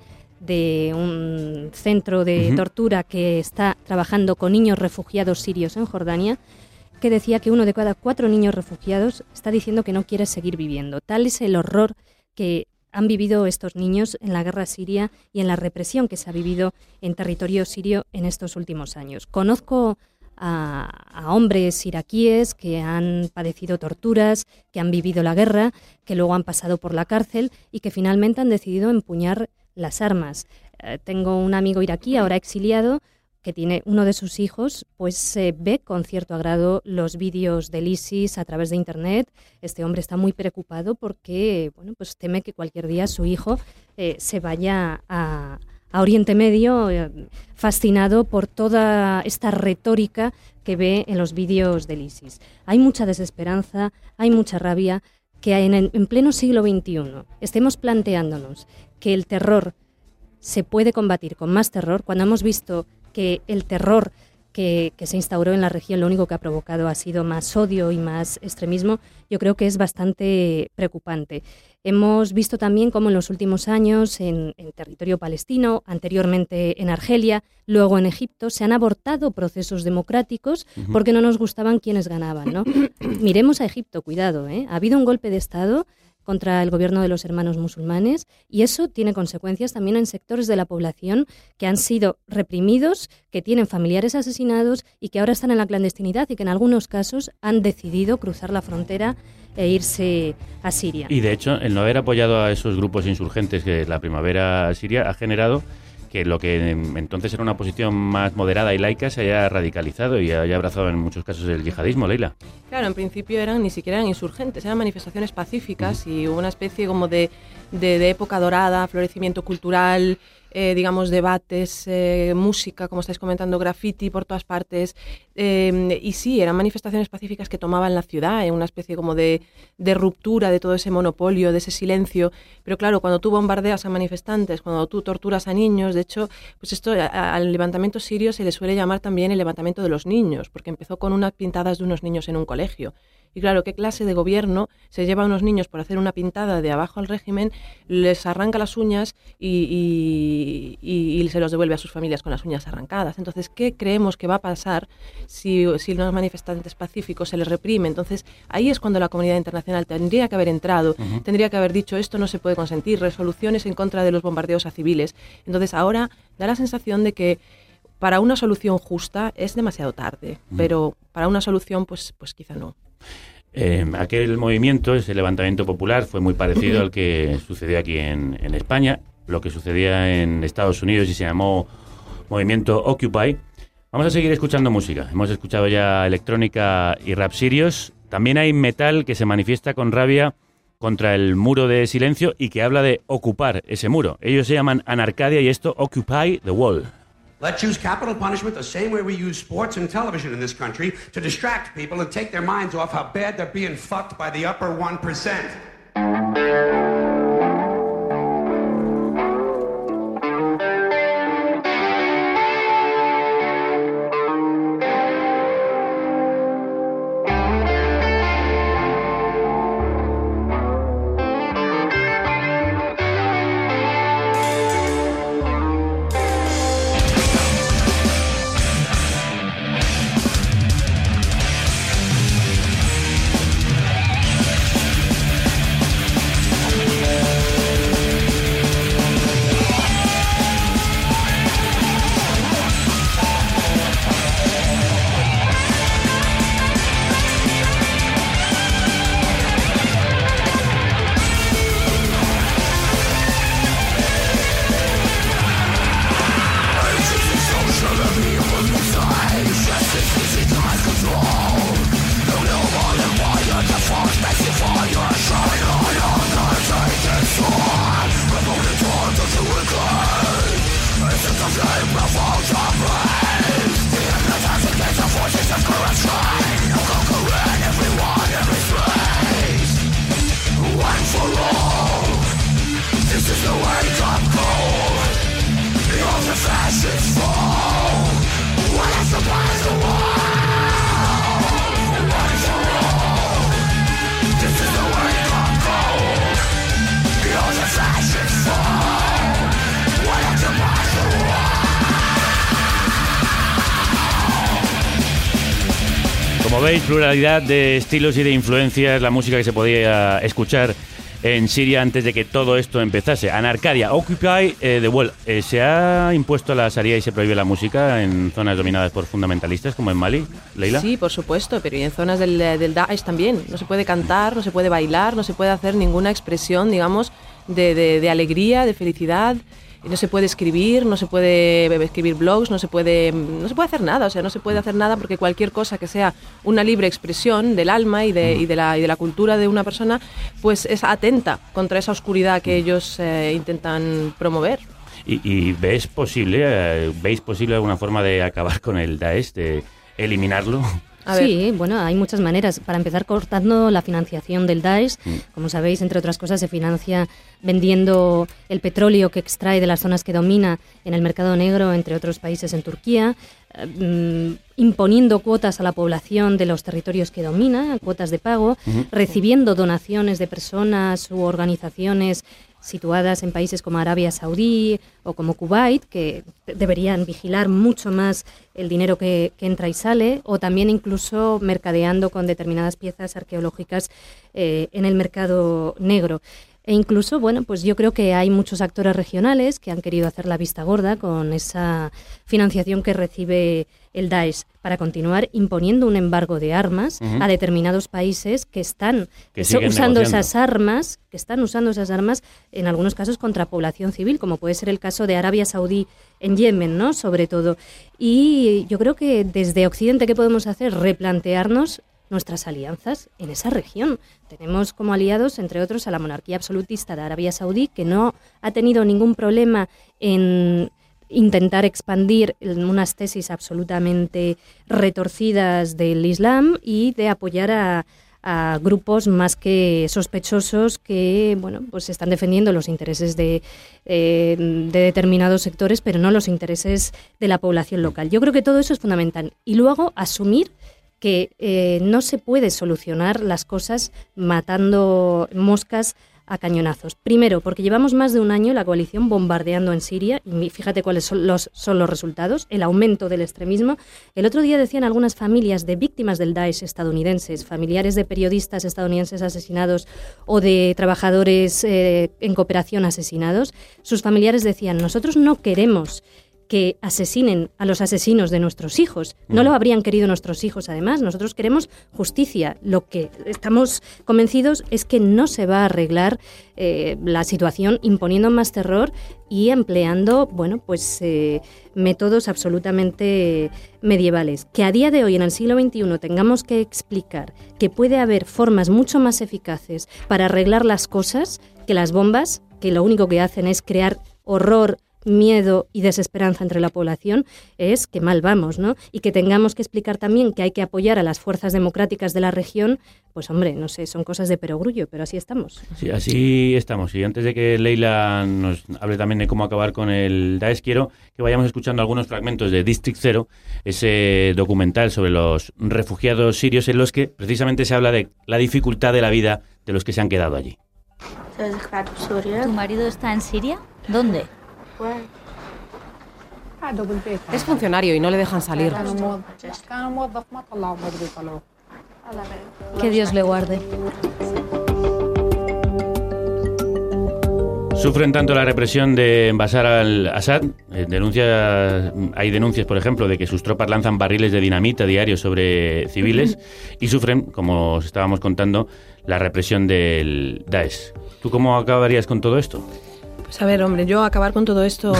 de un centro de uh-huh. tortura que está trabajando con niños refugiados sirios en Jordania, que decía que uno de cada cuatro niños refugiados está diciendo que no quiere seguir viviendo. Tal es el horror que han vivido estos niños en la guerra siria y en la represión que se ha vivido en territorio sirio en estos últimos años. Conozco a, a hombres iraquíes que han padecido torturas, que han vivido la guerra, que luego han pasado por la cárcel y que finalmente han decidido empuñar las armas. Eh, tengo un amigo iraquí, ahora exiliado, que tiene uno de sus hijos, pues eh, ve con cierto agrado los vídeos del ISIS a través de Internet. Este hombre está muy preocupado porque, bueno, pues teme que cualquier día su hijo eh, se vaya a, a Oriente Medio eh, fascinado por toda esta retórica que ve en los vídeos del ISIS. Hay mucha desesperanza, hay mucha rabia, que en, en pleno siglo veintiuno estemos planteándonos que el terror se puede combatir con más terror, cuando hemos visto que el terror que, que se instauró en la región lo único que ha provocado ha sido más odio y más extremismo, yo creo que es bastante preocupante. Hemos visto también cómo en los últimos años en, en territorio palestino, anteriormente en Argelia, luego en Egipto, se han abortado procesos democráticos uh-huh. porque no nos gustaban quienes ganaban, ¿no? Miremos a Egipto, cuidado, ¿eh? Ha habido un golpe de Estado contra el gobierno de los hermanos musulmanes y eso tiene consecuencias también en sectores de la población que han sido reprimidos, que tienen familiares asesinados y que ahora están en la clandestinidad y que en algunos casos han decidido cruzar la frontera e irse a Siria. Y de hecho, el no haber apoyado a esos grupos insurgentes que la primavera siria ha generado que lo que entonces era una posición más moderada y laica se haya radicalizado y haya abrazado en muchos casos el yihadismo, Leila. Claro, en principio eran ni siquiera eran insurgentes, eran manifestaciones pacíficas y hubo una especie como de, de, de época dorada, florecimiento cultural, eh, digamos, debates, eh, música, como estáis comentando, graffiti por todas partes. Eh, y sí, eran manifestaciones pacíficas que tomaban la ciudad, eh, una especie como de, de ruptura de todo ese monopolio, de ese silencio. Pero claro, cuando tú bombardeas a manifestantes, cuando tú torturas a niños, de hecho, pues esto a, al levantamiento sirio se le suele llamar también el levantamiento de los niños, porque empezó con unas pintadas de unos niños en un colegio. Y claro, ¿qué clase de gobierno se lleva a unos niños por hacer una pintada de abajo al régimen, les arranca las uñas y, y, y, y se los devuelve a sus familias con las uñas arrancadas? Entonces, ¿qué creemos que va a pasar si, si los manifestantes pacíficos se les reprime? Entonces, ahí es cuando la comunidad internacional tendría que haber entrado, uh-huh. tendría que haber dicho esto no se puede consentir, resoluciones en contra de los bombardeos a civiles. Entonces, ahora da la sensación de que para una solución justa es demasiado tarde, uh-huh. pero para una solución, pues, pues quizá no. Eh, aquel movimiento, ese levantamiento popular, fue muy parecido al que sucedió aquí en, en España, lo que sucedía en Estados Unidos y se llamó movimiento Occupy. Vamos a seguir escuchando música. Hemos escuchado ya electrónica y rap sirios. También hay metal que se manifiesta con rabia contra el muro de silencio y que habla de ocupar ese muro. Ellos se llaman Anarcadia y esto, Occupy the Wall. Let's use capital punishment the same way we use sports and television in this country to distract people and take their minds off how bad they're being fucked by the upper one percent. Como veis, pluralidad de estilos y de influencias, la música que se podía escuchar en Siria antes de que todo esto empezase. Anarcadia, Occupy eh, the Wall. Eh, ¿Se ha impuesto la Sharia y se prohíbe la música en zonas dominadas por fundamentalistas como en Mali, Leila? Sí, por supuesto, pero y en zonas del, del Daesh también. No se puede cantar, no se puede bailar, no se puede hacer ninguna expresión, digamos, de, de, de alegría, de felicidad. No se puede escribir, no se puede escribir blogs, no se puede, no se puede hacer nada, o sea, no se puede hacer nada porque cualquier cosa que sea una libre expresión del alma y de, y de, la, y de la cultura de una persona, pues es atenta contra esa oscuridad que ellos eh, intentan promover. ¿Y, y ves posible, eh, veis posible alguna forma de acabar con el Daesh, de eliminarlo? Sí, bueno, hay muchas maneras. Para empezar, cortando la financiación del Daesh. Mm. Como sabéis, entre otras cosas, se financia vendiendo el petróleo que extrae de las zonas que domina en el mercado negro, entre otros países en Turquía, eh, imponiendo cuotas a la población de los territorios que domina, cuotas de pago, uh-huh. recibiendo donaciones de personas u organizaciones situadas en países como Arabia Saudí o como Kuwait, que deberían vigilar mucho más el dinero que, que entra y sale, o también incluso mercadeando con determinadas piezas arqueológicas eh, en el mercado negro. E incluso, bueno, pues yo creo que hay muchos actores regionales que han querido hacer la vista gorda con esa financiación que recibe el Daesh para continuar imponiendo un embargo de armas uh-huh. a determinados países que están que so, usando negociando. esas armas, que están usando esas armas en algunos casos contra población civil, como puede ser el caso de Arabia Saudí en Yemen, ¿no? Sobre todo. Y yo creo que desde Occidente, ¿qué podemos hacer? Replantearnos nuestras alianzas en esa región. Tenemos como aliados, entre otros, a la monarquía absolutista de Arabia Saudí, que no ha tenido ningún problema en intentar expandir unas tesis absolutamente retorcidas del Islam y de apoyar a, a grupos más que sospechosos que, bueno, pues están defendiendo los intereses de, eh, de determinados sectores, pero no los intereses de la población local. Yo creo que todo eso es fundamental. Y luego asumir que eh, no se puede solucionar las cosas matando moscas a cañonazos. Primero, porque llevamos más de un año la coalición bombardeando en Siria, y fíjate cuáles son los, son los resultados, el aumento del extremismo. El otro día decían algunas familias de víctimas del Daesh estadounidenses, familiares de periodistas estadounidenses asesinados o de trabajadores eh, en cooperación asesinados, sus familiares decían, nosotros no queremos que asesinen a los asesinos de nuestros hijos. No lo habrían querido nuestros hijos, además. Nosotros queremos justicia. Lo que estamos convencidos es que no se va a arreglar eh, la situación imponiendo más terror y empleando, bueno, pues eh, métodos absolutamente medievales. Que a día de hoy, en el siglo veintiuno, tengamos que explicar que puede haber formas mucho más eficaces para arreglar las cosas que las bombas, que lo único que hacen es crear horror, miedo y desesperanza entre la población, es que mal vamos, ¿no? Y que tengamos que explicar también que hay que apoyar a las fuerzas democráticas de la región, pues hombre, no sé, son cosas de perogrullo, pero así estamos. Sí, así estamos. Y antes de que Leila nos hable también de cómo acabar con el Daesh, quiero que vayamos escuchando algunos fragmentos de District Zero, ese documental sobre los refugiados sirios en los que precisamente se habla de la dificultad de la vida de los que se han quedado allí. ¿Tu marido está en Siria? ¿Dónde? Es funcionario y no le dejan salir. Que Dios le guarde. Sufren tanto la represión de Bashar al-Assad, eh, denuncia, hay denuncias, por ejemplo, de que sus tropas lanzan barriles de dinamita diarios sobre civiles, y sufren, como os estábamos contando, la represión del Daesh. ¿Tú cómo acabarías con todo esto? Pues a ver, hombre, yo acabar con todo esto...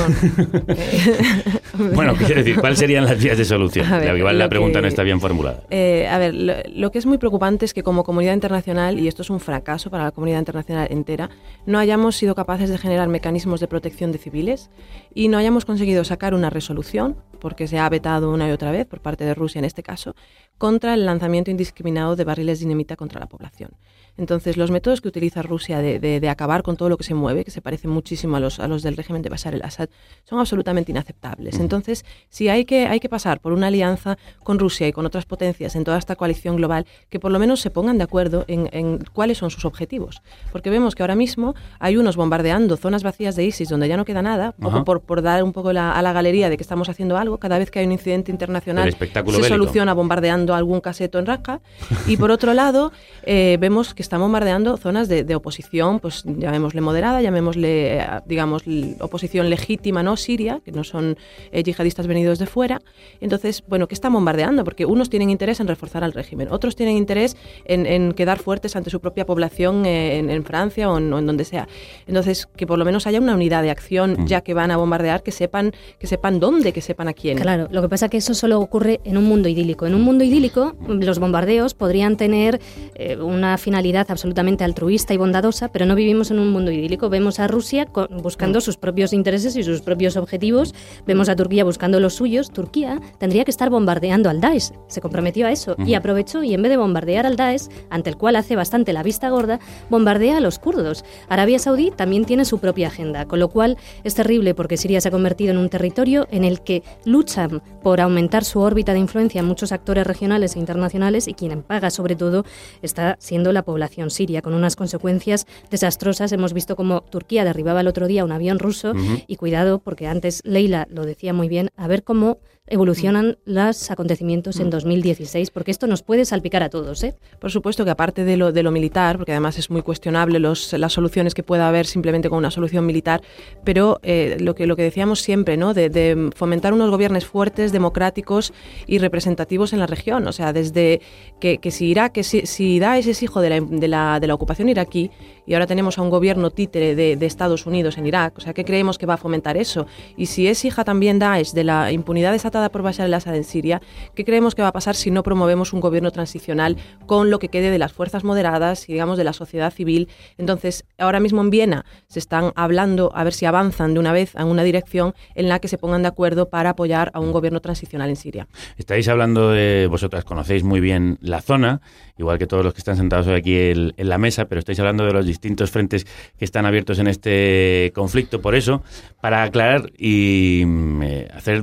Bueno, quiero decir, ¿cuáles serían las vías de solución? Ver, Igual la pregunta que, no está bien formulada. Eh, a ver, lo, lo que es muy preocupante es que como comunidad internacional, y esto es un fracaso para la comunidad internacional entera, no hayamos sido capaces de generar mecanismos de protección de civiles y no hayamos conseguido sacar una resolución, porque se ha vetado una y otra vez por parte de Rusia en este caso, contra el lanzamiento indiscriminado de barriles de dinamita contra la población. Entonces, los métodos que utiliza Rusia de, de, de acabar con todo lo que se mueve, que se parecen muchísimo a los, a los del régimen de Bashar al-Assad, son absolutamente inaceptables. Entonces, sí hay que, hay que pasar por una alianza con Rusia y con otras potencias en toda esta coalición global que por lo menos se pongan de acuerdo en, en cuáles son sus objetivos. Porque vemos que ahora mismo hay unos bombardeando zonas vacías de ISIS donde ya no queda nada, poco por, por dar un poco la, a la galería de que estamos haciendo algo. Cada vez que hay un incidente internacional se bélico. soluciona bombardeando algún caseto en Raqqa. Y por otro lado, eh, vemos que están bombardeando zonas de, de oposición, pues llamémosle moderada, llamémosle, eh, digamos, oposición legítima, ¿no? Siria, que no son eh, yihadistas venidos de fuera. Entonces, bueno, ¿qué están bombardeando? Porque unos tienen interés en reforzar al régimen, otros tienen interés en, en quedar fuertes ante su propia población eh, en, en Francia o en, o en donde sea. Entonces, que por lo menos haya una unidad de acción, ya que van a bombardear, que sepan, que sepan dónde, que sepan a quién. Claro, lo que pasa es que eso solo ocurre en un mundo idílico. En un mundo idílico, los bombardeos podrían tener eh, una finalidad absolutamente altruista y bondadosa, pero no vivimos en un mundo idílico. Vemos a Rusia con, buscando mm. sus propios intereses y sus propios objetivos, vemos a Turquía buscando los suyos. Turquía tendría que estar bombardeando al Daesh, se comprometió a eso, mm. y aprovechó, y en vez de bombardear al Daesh, ante el cual hace bastante la vista gorda, bombardea a los kurdos. Arabia Saudí también tiene su propia agenda, con lo cual es terrible porque Siria se ha convertido en un territorio en el que luchan por aumentar su órbita de influencia muchos actores regionales e internacionales, y quien paga sobre todo está siendo la población siria, con unas consecuencias desastrosas. Hemos visto cómo Turquía derribaba el otro día un avión ruso, uh-huh. y cuidado, porque antes Leila lo decía muy bien, a ver cómo evolucionan los acontecimientos en dos mil dieciséis, porque esto nos puede salpicar a todos, ¿eh? Por supuesto que aparte de lo, de lo militar, porque además es muy cuestionable los, las soluciones que pueda haber simplemente con una solución militar, pero eh, lo, que, lo que decíamos siempre, ¿no? De, de fomentar unos gobiernos fuertes, democráticos y representativos en la región. O sea, desde que, que si Irak, que si, si Daesh es hijo de la, de, la, de la ocupación iraquí, y ahora tenemos a un gobierno títere de, de Estados Unidos en Irak, o sea, ¿qué creemos que va a fomentar eso? Y si es hija también Daesh de la impunidad desatada por Bashar al-Assad en Siria, ¿qué creemos que va a pasar si no promovemos un gobierno transicional con lo que quede de las fuerzas moderadas y, digamos, de la sociedad civil? Entonces, ahora mismo en Viena se están hablando a ver si avanzan de una vez en una dirección en la que se pongan de acuerdo para apoyar a un gobierno transicional en Siria. Estáis hablando de, vosotras conocéis muy bien la zona, igual que todos los que están sentados hoy aquí en, en la mesa, pero estáis hablando de los distintos frentes que están abiertos en este conflicto. Por eso, para aclarar y eh, hacer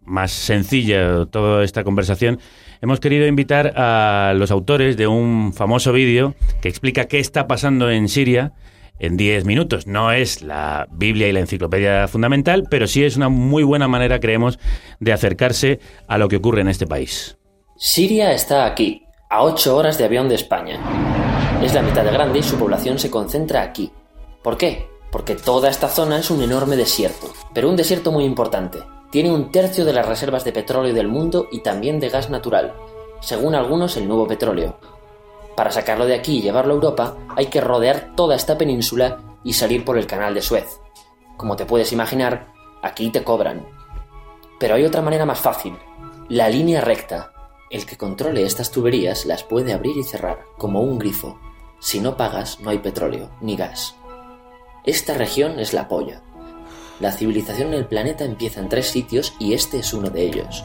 más sencilla toda esta conversación, hemos querido invitar a los autores de un famoso vídeo que explica qué está pasando en Siria en diez minutos. No es la Biblia y la enciclopedia fundamental, pero sí es una muy buena manera, creemos, de acercarse a lo que ocurre en este país. Siria está aquí, a ocho horas de avión de España. Es la mitad de grande y su población se concentra aquí. ¿Por qué? Porque toda esta zona es un enorme desierto, pero un desierto muy importante. Tiene un tercio de las reservas de petróleo del mundo y también de gas natural, según algunos el nuevo petróleo. Para sacarlo de aquí y llevarlo a Europa, hay que rodear toda esta península y salir por el canal de Suez. Como te puedes imaginar, aquí te cobran. Pero hay otra manera más fácil, la línea recta. El que controle estas tuberías las puede abrir y cerrar, como un grifo. Si no pagas, no hay petróleo, ni gas. Esta región es la polla. La civilización en el planeta empieza en tres sitios y este es uno de ellos.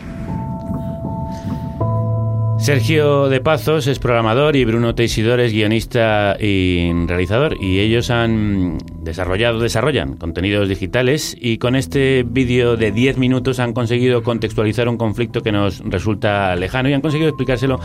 Sergio de Pazos es programador y Bruno Teixidor es guionista y realizador, y ellos han desarrollado, desarrollan contenidos digitales, y con este vídeo de diez minutos han conseguido contextualizar un conflicto que nos resulta lejano y han conseguido explicárselo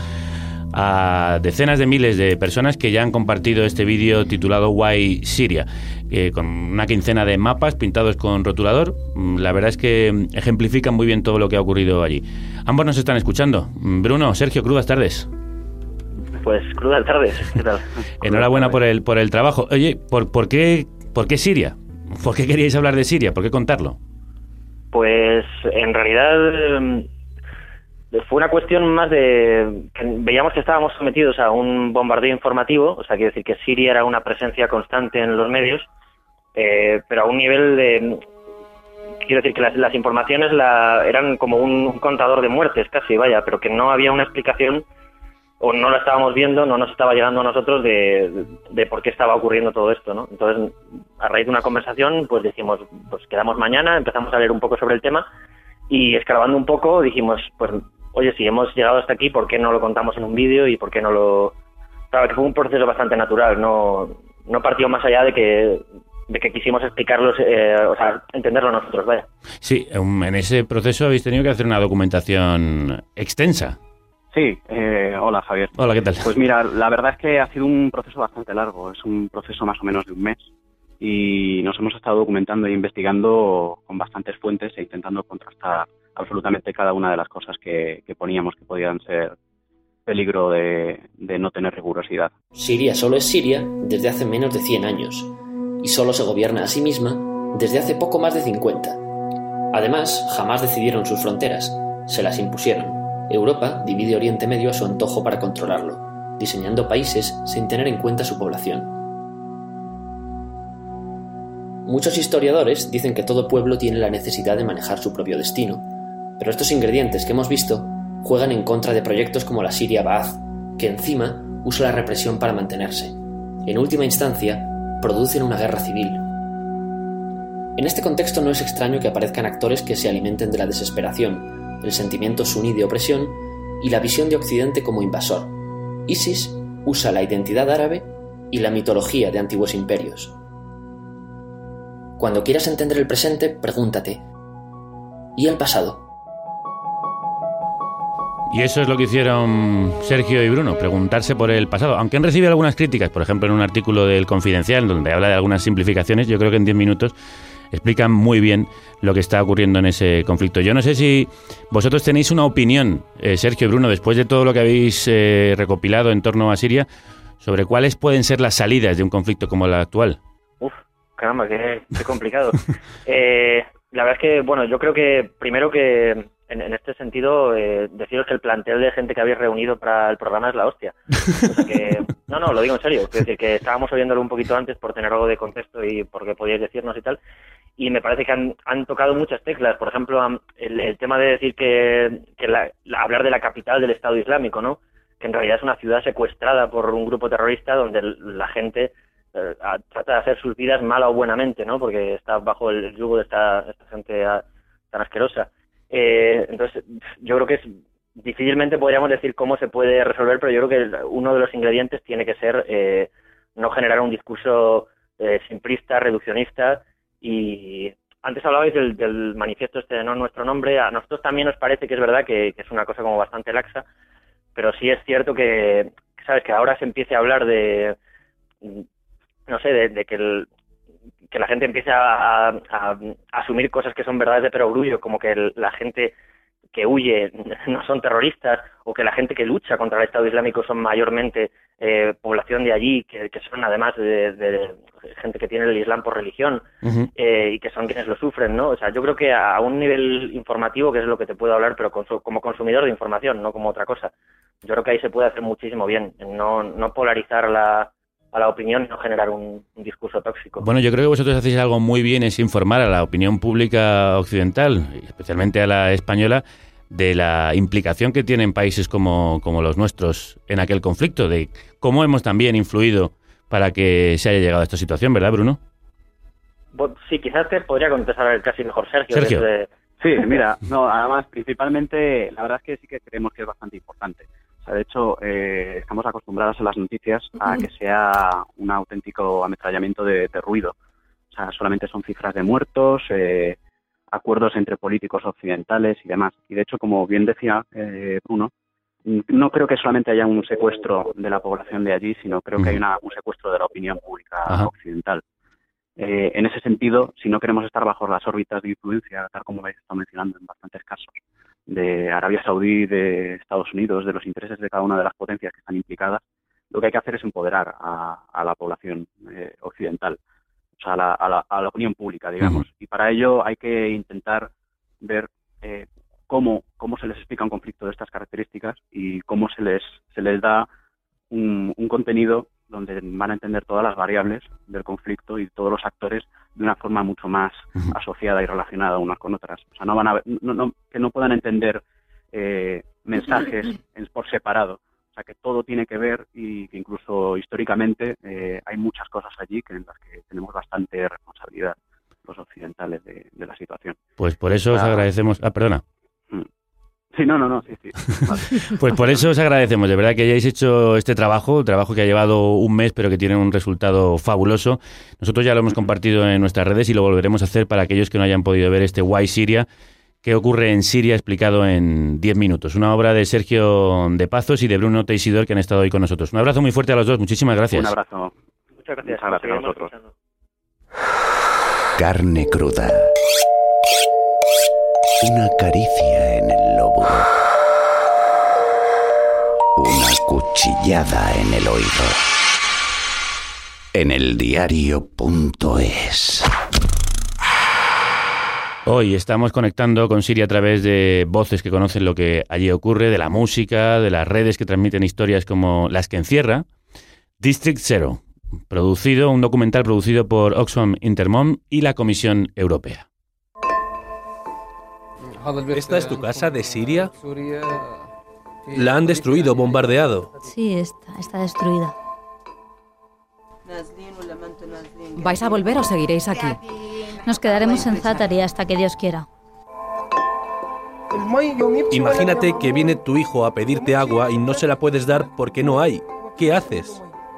a decenas de miles de personas que ya han compartido este vídeo titulado Why Syria, eh, con una quincena de mapas pintados con rotulador. La verdad es que ejemplifican muy bien todo lo que ha ocurrido allí. Ambos nos están escuchando. Bruno, Sergio, crudas tardes. Pues crudas tardes, ¿qué tal? Enhorabuena por el por el trabajo. Oye, ¿por, por qué por qué Siria? ¿Por qué queríais hablar de Siria? ¿Por qué contarlo? Pues en realidad fue una cuestión más de que veíamos que estábamos sometidos a un bombardeo informativo, o sea, quiero decir que Siria era una presencia constante en los medios, eh, pero a un nivel de... Quiero decir que las, las informaciones la, eran como un, un contador de muertes casi, vaya, pero que no había una explicación, o no la estábamos viendo, no nos estaba llegando a nosotros de, de, de por qué estaba ocurriendo todo esto, ¿no? Entonces, a raíz de una conversación, pues dijimos, pues quedamos mañana, empezamos a leer un poco sobre el tema, y escarbando un poco dijimos, pues... Oye, si hemos llegado hasta aquí, ¿por qué no lo contamos en un vídeo y por qué no lo...? Claro, que fue un proceso bastante natural, no, no partió más allá de que, de que quisimos explicarlos, eh, o sea, entenderlo nosotros, vaya. Sí, en ese proceso habéis tenido que hacer una documentación extensa. Sí, eh, hola Javier. Hola, ¿qué tal? Pues mira, la verdad es que ha sido un proceso bastante largo, es un proceso más o menos de un mes, y nos hemos estado documentando e investigando con bastantes fuentes e intentando contrastar absolutamente cada una de las cosas que, que poníamos que podían ser peligro de, de no tener rigurosidad. Siria solo es Siria desde hace menos de cien años y solo se gobierna a sí misma desde hace poco más de cincuenta. Además, jamás decidieron sus fronteras, se las impusieron. Europa divide Oriente Medio a su antojo para controlarlo, diseñando países sin tener en cuenta su población. Muchos historiadores dicen que todo pueblo tiene la necesidad de manejar su propio destino, pero estos ingredientes que hemos visto juegan en contra de proyectos como la Siria Ba'ath, que encima usa la represión para mantenerse. En última instancia, producen una guerra civil. En este contexto no es extraño que aparezcan actores que se alimenten de la desesperación, el sentimiento suní de opresión y la visión de Occidente como invasor. ISIS usa la identidad árabe y la mitología de antiguos imperios. Cuando quieras entender el presente, pregúntate, ¿y el pasado? Y eso es lo que hicieron Sergio y Bruno, preguntarse por el pasado. Aunque han recibido algunas críticas, por ejemplo, en un artículo del Confidencial, donde habla de algunas simplificaciones, yo creo que en diez minutos explican muy bien lo que está ocurriendo en ese conflicto. Yo no sé si vosotros tenéis una opinión, eh, Sergio y Bruno, después de todo lo que habéis eh, recopilado en torno a Siria, sobre cuáles pueden ser las salidas de un conflicto como el actual. Uf, caramba, qué, qué complicado. eh, la verdad es que, bueno, yo creo que primero que... En, en este sentido, eh, deciros que el plantel de gente que habéis reunido para el programa es la hostia. O sea que, no, no, lo digo en serio. Es decir, que estábamos oyéndolo un poquito antes por tener algo de contexto y porque podíais decirnos y tal. Y me parece que han, han tocado muchas teclas. Por ejemplo, el, el tema de decir que, que la, la, hablar de la capital del Estado Islámico, ¿no? Que en realidad es una ciudad secuestrada por un grupo terrorista donde la gente eh, a, trata de hacer sus vidas mala o buenamente, ¿no? Porque está bajo el yugo de esta, esta gente a, tan asquerosa. Eh, entonces, yo creo que es difícilmente podríamos decir cómo se puede resolver, pero yo creo que uno de los ingredientes tiene que ser eh, no generar un discurso eh, simplista, reduccionista y antes hablabais del, del manifiesto este de No Nuestro Nombre. A nosotros también nos parece que es verdad que, que es una cosa como bastante laxa, pero sí es cierto que, sabes, que ahora se empiece a hablar de, no sé, de, de que el, que la gente empiece a, a, a asumir cosas que son verdades de perogrullo, como que el, la gente que huye no son terroristas, o que la gente que lucha contra el Estado Islámico son mayormente eh, población de allí, que, que son además de, de, de gente que tiene el Islam por religión, uh-huh. eh, y que son quienes lo sufren, ¿no? O sea, yo creo que a un nivel informativo, que es lo que te puedo hablar, pero con, como consumidor de información, no como otra cosa, yo creo que ahí se puede hacer muchísimo bien, no, no polarizar la, a la opinión y no generar un, un discurso tóxico. Bueno, yo creo que vosotros hacéis algo muy bien, es informar a la opinión pública occidental, especialmente a la española, de la implicación que tienen países como, como los nuestros en aquel conflicto, de cómo hemos también influido para que se haya llegado a esta situación, ¿verdad, Bruno? Sí, quizás te podría contestar casi mejor Sergio. Sergio. Desde... Sí, mira, no, además, principalmente, la verdad es que sí que creemos que es bastante importante. O sea, de hecho, eh, estamos acostumbrados en las noticias a que sea un auténtico ametrallamiento de, de ruido. O sea, solamente son cifras de muertos, eh, acuerdos entre políticos occidentales y demás. Y de hecho, como bien decía eh, Bruno, no creo que solamente haya un secuestro de la población de allí, sino creo que hay una, un secuestro de la opinión pública Ajá. occidental. Eh, en ese sentido, si no queremos estar bajo las órbitas de influencia, tal como habéis estado mencionando en bastantes casos, de Arabia Saudí, de Estados Unidos, de los intereses de cada una de las potencias que están implicadas, lo que hay que hacer es empoderar a, a la población eh, occidental. O sea, a la, a la, a la opinión pública, digamos. Uh-huh. Y para ello hay que intentar ver eh, cómo, cómo se les explica un conflicto de estas características y cómo se les, se les da un, un contenido donde van a entender todas las variables del conflicto y todos los actores de una forma mucho más uh-huh. asociada y relacionada unas con otras. O sea, no van a ver, no, no, que no puedan entender eh, mensajes en, por separado. O sea, que todo tiene que ver y que incluso históricamente eh, hay muchas cosas allí que en las que tenemos bastante responsabilidad los occidentales de, de la situación. Pues por eso os ah, agradecemos... Ah, perdona. Sí, no, no, no, sí, sí. Vale. Pues por eso os agradecemos, de verdad, que hayáis hecho este trabajo, trabajo que ha llevado un mes, pero que tiene un resultado fabuloso. Nosotros ya lo hemos compartido en nuestras redes y lo volveremos a hacer para aquellos que no hayan podido ver este Why Syria, que ocurre en Siria, explicado en diez minutos. Una obra de Sergio de Pazos y de Bruno Teixidor, que han estado hoy con nosotros. Un abrazo muy fuerte a los dos, muchísimas gracias. Un abrazo. Muchas gracias. Muchas gracias a vosotros. Carne cruda. Una caricia en el lóbulo. Una cuchillada en el oído. En eldiario punto es. Hoy estamos conectando con Siria a través de voces que conocen lo que allí ocurre, de la música, de las redes que transmiten historias como las que encierra District Zero, producido, un documental producido por Oxfam Intermón y la Comisión Europea. ¿Esta es tu casa de Siria? La han destruido, bombardeado. Sí, está, está destruida. ¿Vais a volver o seguiréis aquí? Nos quedaremos en Zaatari hasta que Dios quiera. Imagínate que viene tu hijo a pedirte agua y no se la puedes dar porque no hay. ¿Qué haces?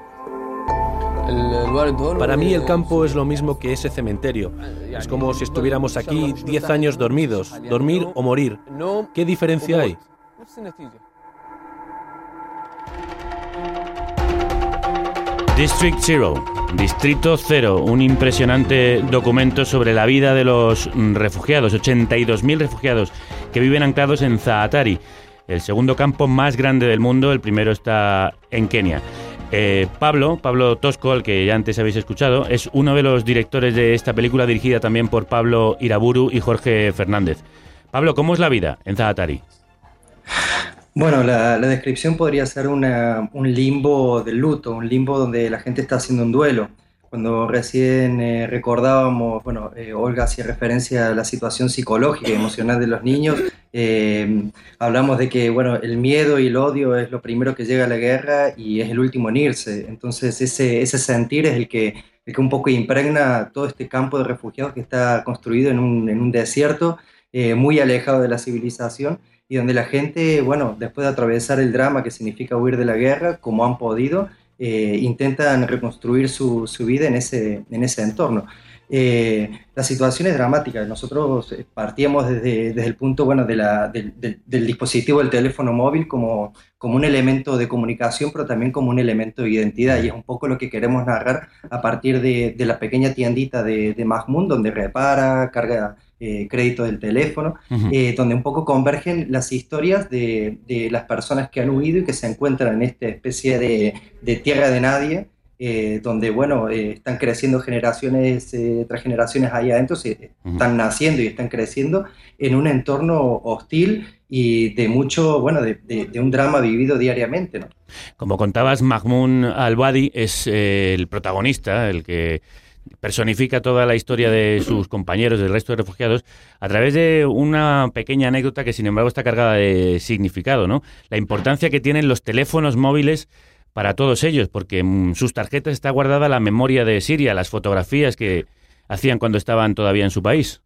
Para mí el campo es lo mismo que ese cementerio. Es como si estuviéramos aquí diez años dormidos, dormir o morir. ¿Qué diferencia hay? District Zero, Distrito Cero, un impresionante documento sobre la vida de los refugiados, ochenta y dos mil refugiados que viven anclados en Zaatari, el segundo campo más grande del mundo. El primero está en Kenia. Eh, Pablo, Pablo Tosco, al que ya antes habéis escuchado, es uno de los directores de esta película, dirigida también por Pablo Iraburu y Jorge Fernández. Pablo, ¿cómo es la vida en Zaatari? Bueno, la, la descripción podría ser una, un limbo del luto, un limbo donde la gente está haciendo un duelo. Cuando recién eh, recordábamos, bueno, eh, Olga hacía referencia a la situación psicológica y emocional de los niños, eh, hablamos de que, bueno, el miedo y el odio es lo primero que llega a la guerra y es el último en irse. Entonces ese, ese sentir es el que, el que un poco impregna todo este campo de refugiados que está construido en un, en un desierto eh, muy alejado de la civilización, y donde la gente, bueno, después de atravesar el drama que significa huir de la guerra, como han podido, eh, intentan reconstruir su, su vida en ese, en ese entorno. Eh, la situación es dramática. Nosotros partíamos desde, desde el punto bueno, de la, de, de, del dispositivo del teléfono móvil como, como un elemento de comunicación, pero también como un elemento de identidad, y es un poco lo que queremos narrar a partir de, de la pequeña tiendita de, de Mahmoud, donde repara, carga eh, crédito del teléfono, uh-huh. eh, donde un poco convergen las historias de, de las personas que han huido y que se encuentran en esta especie de, de tierra de nadie, Eh, donde, bueno, eh, están creciendo generaciones eh, tras generaciones ahí adentro, se, uh-huh. están naciendo y están creciendo en un entorno hostil y de mucho, bueno, de, de, de un drama vivido diariamente, ¿no? Como contabas, Mahmoud Al-Wadi es eh, el protagonista, el que personifica toda la historia de sus compañeros, del resto de refugiados, a través de una pequeña anécdota que, sin embargo, está cargada de significado, ¿no? La importancia que tienen los teléfonos móviles para todos ellos, porque en sus tarjetas está guardada la memoria de Siria, las fotografías que hacían cuando estaban todavía en su país.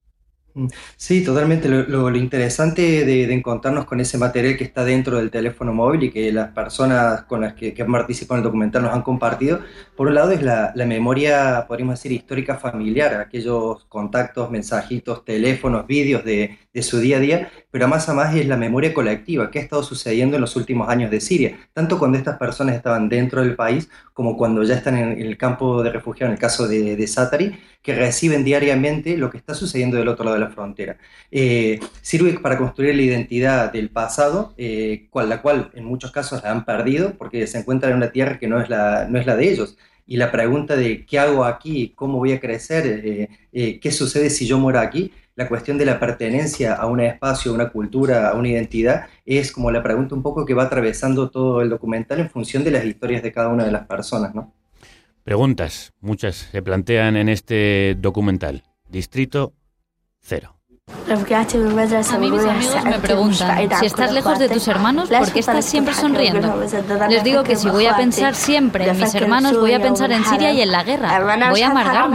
Sí, totalmente. Lo, lo, lo interesante de, de encontrarnos con ese material que está dentro del teléfono móvil y que las personas con las que, que han participado en el documental nos han compartido, por un lado es la, la memoria, podríamos decir, histórica familiar, aquellos contactos, mensajitos, teléfonos, vídeos de, de su día a día, pero más a más es la memoria colectiva, que ha estado sucediendo en los últimos años de Siria, tanto cuando estas personas estaban dentro del país como cuando ya están en el campo de refugiados, en el caso de, de Zaatari, que reciben diariamente lo que está sucediendo del otro lado de la frontera. Eh, sirve para construir la identidad del pasado, eh, cual, la cual en muchos casos la han perdido porque se encuentran en una tierra que no es la, no es la de ellos. Y la pregunta de ¿qué hago aquí? ¿Cómo voy a crecer? Eh, eh, ¿Qué sucede si yo muero aquí? La cuestión de la pertenencia a un espacio, a una cultura, a una identidad, es como la pregunta un poco que va atravesando todo el documental en función de las historias de cada una de las personas, ¿no? Preguntas, muchas se plantean en este documental. Distrito Cero. A mí mis amigos me preguntan, si estás lejos de tus hermanos, ¿por qué estás siempre sonriendo? Les digo que si voy a pensar siempre en mis hermanos, voy a pensar en Siria y en la guerra. Voy a amargarme.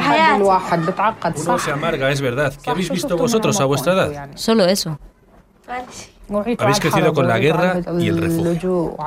Uno se amarga, es verdad. ¿Qué habéis visto vosotros a vuestra edad? Solo eso. Habéis crecido con la guerra y el refugio.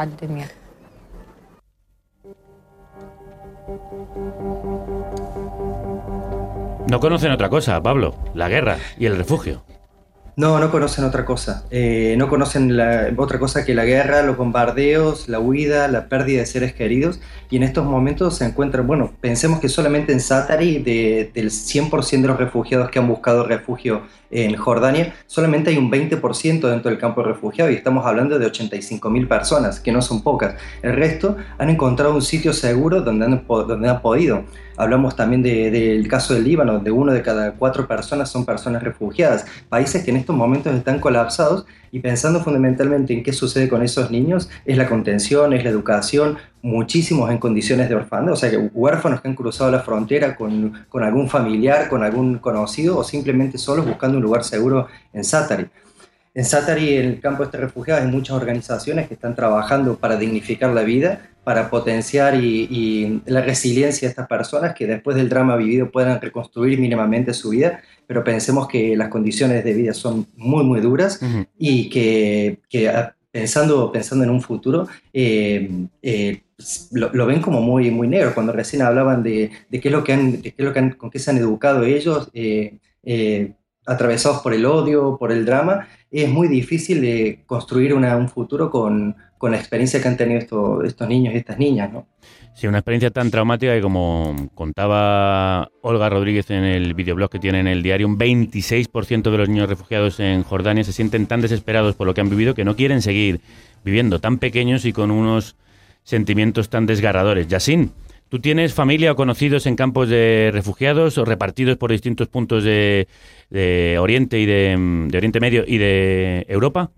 No conocen otra cosa, Pablo, la guerra y el refugio. No, no conocen otra cosa. Eh, no conocen la, otra cosa que la guerra, los bombardeos, la huida, la pérdida de seres queridos. Y en estos momentos se encuentran, bueno, pensemos que solamente en Zaatari, de, del cien por ciento de los refugiados que han buscado refugio en Jordania, solamente hay un veinte por ciento dentro del campo de refugiados, y estamos hablando de ochenta y cinco mil personas, que no son pocas. El resto han encontrado un sitio seguro donde han, donde han podido. Hablamos también de, del caso del Líbano, de uno de cada cuatro personas son personas refugiadas. Países que en estos momentos están colapsados, y pensando fundamentalmente en qué sucede con esos niños, es la contención, es la educación, muchísimos en condiciones de orfandad, o sea, que huérfanos que han cruzado la frontera con, con algún familiar, con algún conocido, o simplemente solos buscando un lugar seguro en Zaatari. En Zaatari, en el campo de este refugiados, hay muchas organizaciones que están trabajando para dignificar la vida, para potenciar y, y la resiliencia de estas personas que después del drama vivido puedan reconstruir mínimamente su vida, pero pensemos que las condiciones de vida son muy, muy duras, uh-huh. y que, que pensando, pensando en un futuro, eh, eh, lo, lo ven como muy, muy negro. Cuando recién hablaban de, de qué es lo que han, de qué es lo que han, con qué se han educado ellos, eh, eh, atravesados por el odio, por el drama, es muy difícil de construir una, un futuro con, con la experiencia que han tenido estos, estos niños y estas niñas, ¿no? Sí, una experiencia tan traumática que, como contaba Olga Rodríguez en el videoblog que tiene en el diario, un veintiséis por ciento de los niños refugiados en Jordania se sienten tan desesperados por lo que han vivido que no quieren seguir viviendo, tan pequeños y con unos sentimientos tan desgarradores. Yasin, ¿tú tienes familia o conocidos en campos de refugiados o repartidos por distintos puntos de, de Oriente y de, de Oriente Medio y de Europa?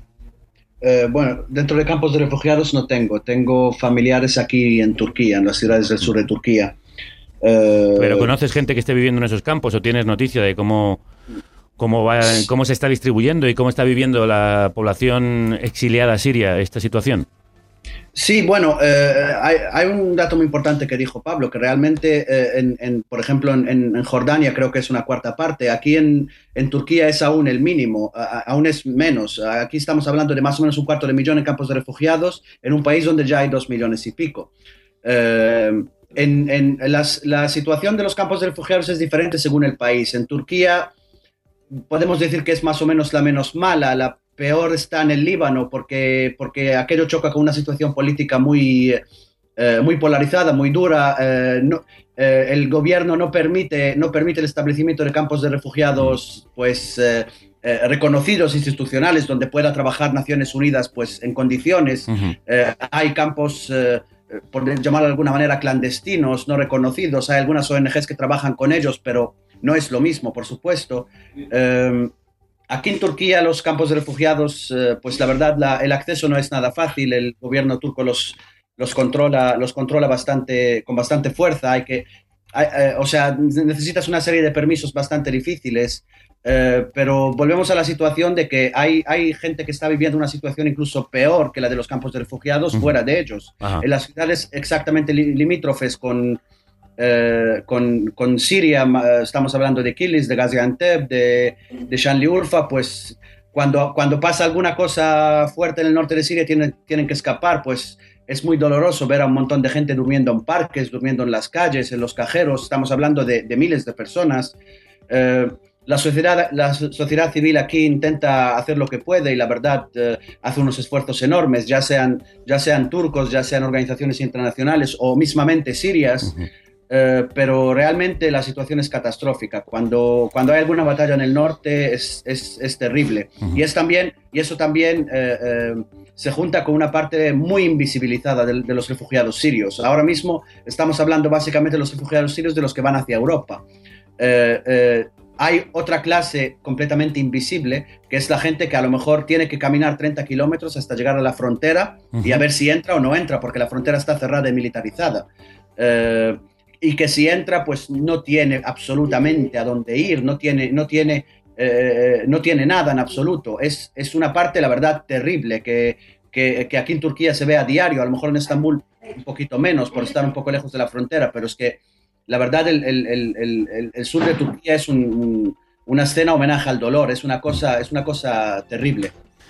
Eh, bueno, dentro de campos de refugiados no tengo. Tengo familiares aquí en Turquía, en las ciudades del sur de Turquía. Eh, ¿Pero conoces gente que esté viviendo en esos campos o tienes noticia de cómo, cómo, va, cómo se está distribuyendo y cómo está viviendo la población exiliada siria esta situación? Sí, bueno, eh, hay, hay un dato muy importante que dijo Pablo, que realmente, eh, en, en, por ejemplo, en, en Jordania creo que es una cuarta parte, aquí en, en Turquía es aún el mínimo, a, aún es menos. Aquí estamos hablando de más o menos un cuarto de millón en campos de refugiados, en un país donde ya hay dos millones y pico. Eh, En, en las, la situación de los campos de refugiados es diferente según el país. En Turquía podemos decir que es más o menos la menos mala. La peor está en el Líbano porque, porque aquello choca con una situación política muy, eh, muy polarizada, muy dura. Eh, no, eh, el gobierno no permite, no permite el establecimiento de campos de refugiados pues, eh, eh, reconocidos, institucionales, donde pueda trabajar Naciones Unidas pues, en condiciones. Uh-huh. Eh, hay campos... Eh, por llamarlo de alguna manera, clandestinos, no reconocidos. Hay algunas O N Ges que trabajan con ellos, pero no es lo mismo, por supuesto. Eh, aquí en Turquía, los campos de refugiados, eh, pues la verdad, la, el acceso no es nada fácil. El gobierno turco los, los, controla, los controla bastante, con bastante fuerza. Hay que, hay, eh, o sea, necesitas una serie de permisos bastante difíciles. Eh, pero volvemos a la situación de que hay, hay gente que está viviendo una situación incluso peor que la de los campos de refugiados, uh-huh, fuera de ellos. Ajá. En las ciudades exactamente li- limítrofes con, eh, con, con Siria, estamos hablando de Kilis, de Gaziantep, de, de Şanlıurfa, pues cuando, cuando pasa alguna cosa fuerte en el norte de Siria tienen, tienen que escapar, pues es muy doloroso ver a un montón de gente durmiendo en parques, durmiendo en las calles, en los cajeros. Estamos hablando de, de miles de personas. Eh, La sociedad, la sociedad civil aquí intenta hacer lo que puede y la verdad eh, hace unos esfuerzos enormes, ya sean, ya sean turcos, ya sean organizaciones internacionales o mismamente sirias, uh-huh, eh, pero realmente la situación es catastrófica. Cuando, cuando hay alguna batalla en el norte es, es, es terrible. Uh-huh. Y, es también, y eso también eh, eh, se junta con una parte muy invisibilizada de, de los refugiados sirios. Ahora mismo estamos hablando básicamente de los refugiados sirios de los que van hacia Europa. Eh, eh, Hay otra clase completamente invisible, que es la gente que a lo mejor tiene que caminar treinta kilómetros hasta llegar a la frontera, uh-huh, y a ver si entra o no entra, porque la frontera está cerrada y militarizada. Eh, y que si entra, pues no tiene absolutamente a dónde ir, no tiene, no tiene, eh, no tiene nada en absoluto. Es, es una parte, la verdad, terrible, que, que, que aquí en Turquía se ve a diario, a lo mejor en Estambul un poquito menos, por estar un poco lejos de la frontera, pero es que la verdad, el, el, el, el, el sur de Turquía es un, un, una escena homenaje al dolor, es una cosa, es una cosa terrible.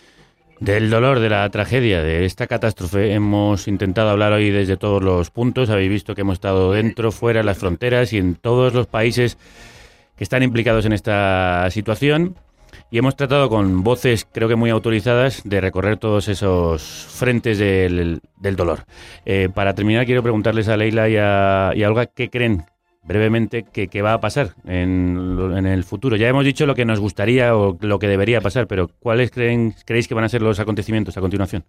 Del dolor, de la tragedia, de esta catástrofe, hemos intentado hablar hoy desde todos los puntos. Habéis visto que hemos estado dentro, fuera, en las fronteras y en todos los países que están implicados en esta situación. Y hemos tratado con voces, creo que muy autorizadas, de recorrer todos esos frentes del, del dolor. Eh, para terminar, quiero preguntarles a Leila y a, y a Olga qué creen brevemente que, que va a pasar en, en el futuro. Ya hemos dicho lo que nos gustaría o lo que debería pasar, pero ¿cuáles creen, creéis que van a ser los acontecimientos a continuación?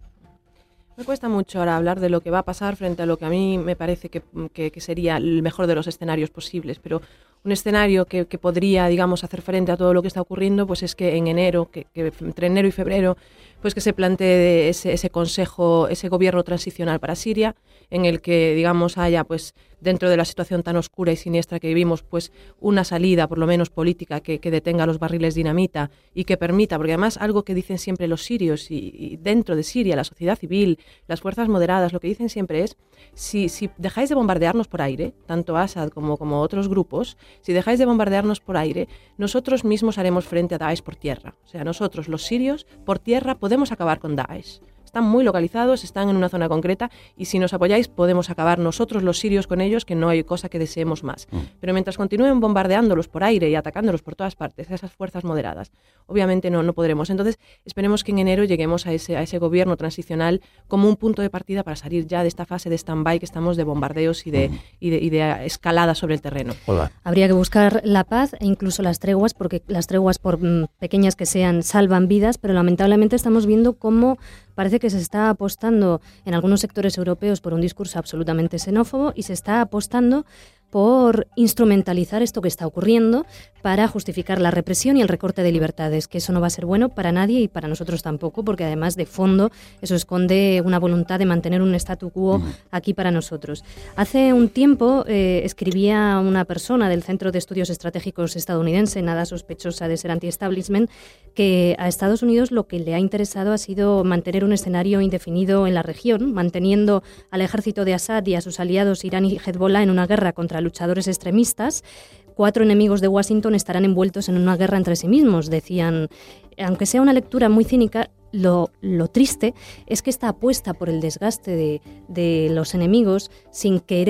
Me cuesta mucho ahora hablar de lo que va a pasar frente a lo que a mí me parece que, que, que sería el mejor de los escenarios posibles, pero un escenario que, que podría, digamos, hacer frente a todo lo que está ocurriendo, pues es que en enero, que, que entre enero y febrero, pues que se plantee ese, ese consejo, ese gobierno transicional para Siria, en el que, digamos, haya, pues, dentro de la situación tan oscura y siniestra que vivimos, pues una salida, por lo menos política, que, que detenga los barriles dinamita y que permita, porque además algo que dicen siempre los sirios y, y dentro de Siria, la sociedad civil, las fuerzas moderadas, lo que dicen siempre es, si, si dejáis de bombardearnos por aire, tanto Assad como, como otros grupos, si dejáis de bombardearnos por aire, nosotros mismos haremos frente a Daesh por tierra. O sea, nosotros, los sirios, por tierra podemos acabar con Daesh. Están muy localizados, están en una zona concreta y si nos apoyáis podemos acabar nosotros los sirios con ellos, que no hay cosa que deseemos más. Mm. Pero mientras continúen bombardeándolos por aire y atacándolos por todas partes, esas fuerzas moderadas, obviamente no, no podremos. Entonces esperemos que en enero lleguemos a ese, a ese gobierno transicional como un punto de partida para salir ya de esta fase de stand-by que estamos de bombardeos y de, mm. y de, y de escalada sobre el terreno. Hola. Habría que buscar la paz e incluso las treguas, porque las treguas, por mm, pequeñas que sean, salvan vidas, pero lamentablemente estamos viendo cómo parece que se está apostando en algunos sectores europeos por un discurso absolutamente xenófobo y se está apostando por instrumentalizar esto que está ocurriendo para justificar la represión y el recorte de libertades, que eso no va a ser bueno para nadie y para nosotros tampoco, porque además de fondo eso esconde una voluntad de mantener un statu quo aquí para nosotros. Hace un tiempo eh, escribía una persona del Centro de Estudios Estratégicos estadounidense, nada sospechosa de ser anti-establishment, que a Estados Unidos lo que le ha interesado ha sido mantener un escenario indefinido en la región, manteniendo al ejército de Assad y a sus aliados Irán y Hezbollah en una guerra contra luchadores extremistas. Cuatro enemigos de Washington estarán envueltos en una guerra entre sí mismos, decían. Aunque sea una lectura muy cínica, lo, lo triste es que esta apuesta por el desgaste de, de los enemigos, sin querer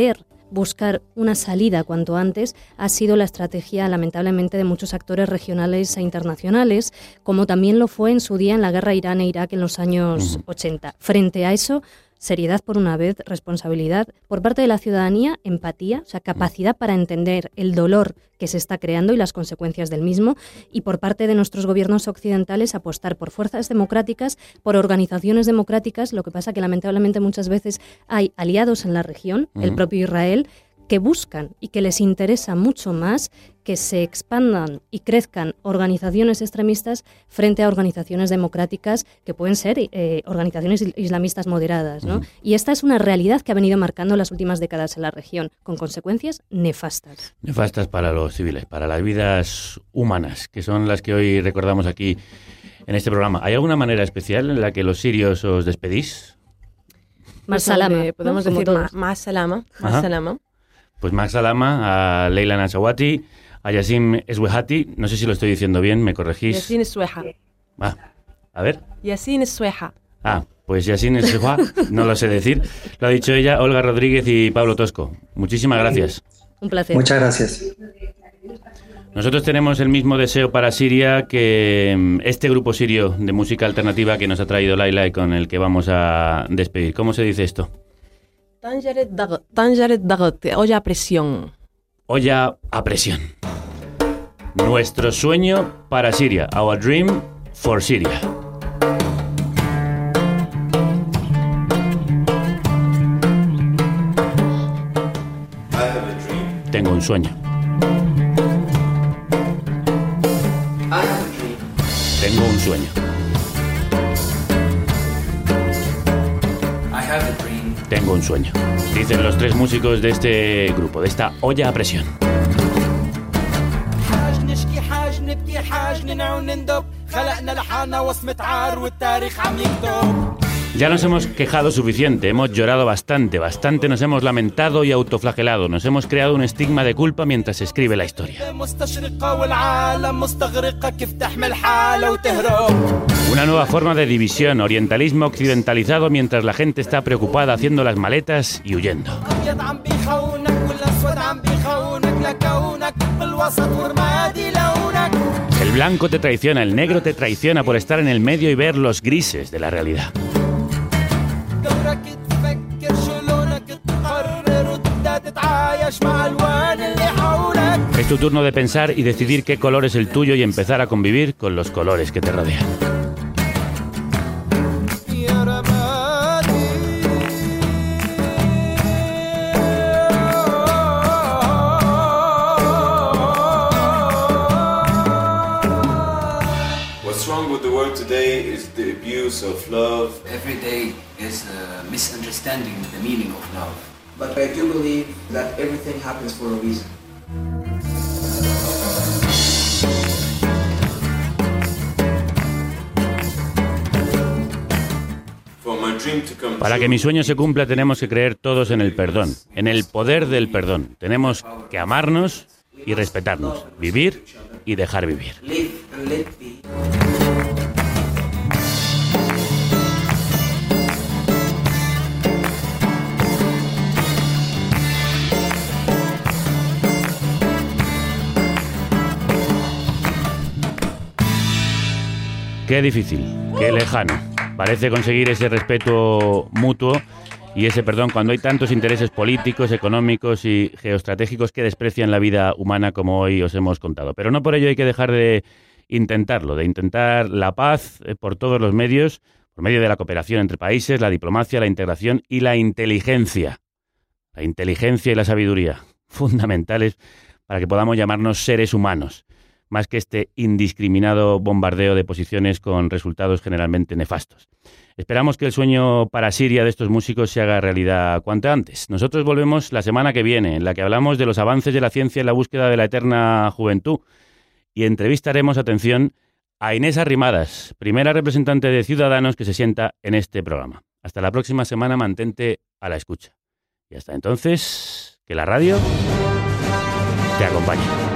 buscar una salida cuanto antes ha sido la estrategia, lamentablemente, de muchos actores regionales e internacionales, como también lo fue en su día en la guerra Irán e Irak en los años ochenta. Frente a eso, seriedad por una vez, responsabilidad por parte de la ciudadanía, empatía, o sea, capacidad para entender el dolor que se está creando y las consecuencias del mismo, y por parte de nuestros gobiernos occidentales apostar por fuerzas democráticas, por organizaciones democráticas. Lo que pasa que lamentablemente muchas veces hay aliados en la región, uh-huh. el propio Israel, que buscan y que les interesa mucho más que se expandan y crezcan organizaciones extremistas frente a organizaciones democráticas que pueden ser eh, organizaciones islamistas moderadas, ¿no? Uh-huh. Y esta es una realidad que ha venido marcando las últimas décadas en la región, con consecuencias nefastas. Nefastas para los civiles, para las vidas humanas, que son las que hoy recordamos aquí en este programa. ¿Hay alguna manera especial en la que los sirios os despedís? Más salama. Podemos ¿no? decir más, más salama. Más salama. Pues Max Salama, a Leila Nasawati, a Yassin Eswehati, no sé si lo estoy diciendo bien, me corregís. Yassin Esweha. Ah, a ver. Yassin Esweha. Ah, pues Yassin Esweha, no lo sé decir. Lo ha dicho ella, Olga Rodríguez y Pablo Tosco. Muchísimas gracias. Un placer. Muchas gracias. Nosotros tenemos el mismo deseo para Siria que este grupo sirio de música alternativa que nos ha traído Laila y con el que vamos a despedir. ¿Cómo se dice esto? Tanjaret Dagot, olla a presión. Olla a presión. Nuestro sueño para Siria. Our dream for Syria. Tengo un sueño. Tengo un sueño. Tengo un sueño. Dicen los tres músicos de este grupo, de esta olla a presión. Ya nos hemos quejado suficiente, hemos llorado bastante, bastante nos hemos lamentado y autoflagelado, nos hemos creado un estigma de culpa mientras se escribe la historia. Una nueva forma de división, orientalismo occidentalizado mientras la gente está preocupada haciendo las maletas y huyendo. El blanco te traiciona, el negro te traiciona por estar en el medio y ver los grises de la realidad. Es tu turno de pensar y decidir qué color es el tuyo y empezar a convivir con los colores que te rodean. What's wrong with the world today is the abuse of love. Every day is a misunderstanding the meaning of love. But I do believe that everything happens for a reason. Para que mi sueño se cumpla tenemos que creer todos en el perdón, en el poder del perdón. Tenemos que amarnos y respetarnos, vivir y dejar vivir. Qué difícil, qué lejano. Parece conseguir ese respeto mutuo y ese perdón cuando hay tantos intereses políticos, económicos y geoestratégicos que desprecian la vida humana como hoy os hemos contado. Pero no por ello hay que dejar de intentarlo, de intentar la paz por todos los medios, por medio de la cooperación entre países, la diplomacia, la integración y la inteligencia. La inteligencia y la sabiduría, fundamentales para que podamos llamarnos seres humanos, más que este indiscriminado bombardeo de posiciones con resultados generalmente nefastos. Esperamos que el sueño para Siria de estos músicos se haga realidad cuanto antes. Nosotros volvemos la semana que viene, en la que hablamos de los avances de la ciencia en la búsqueda de la eterna juventud, y entrevistaremos, atención, a Inés Arrimadas, primera representante de Ciudadanos que se sienta en este programa. Hasta la próxima semana, mantente a la escucha. Y hasta entonces, que la radio te acompañe.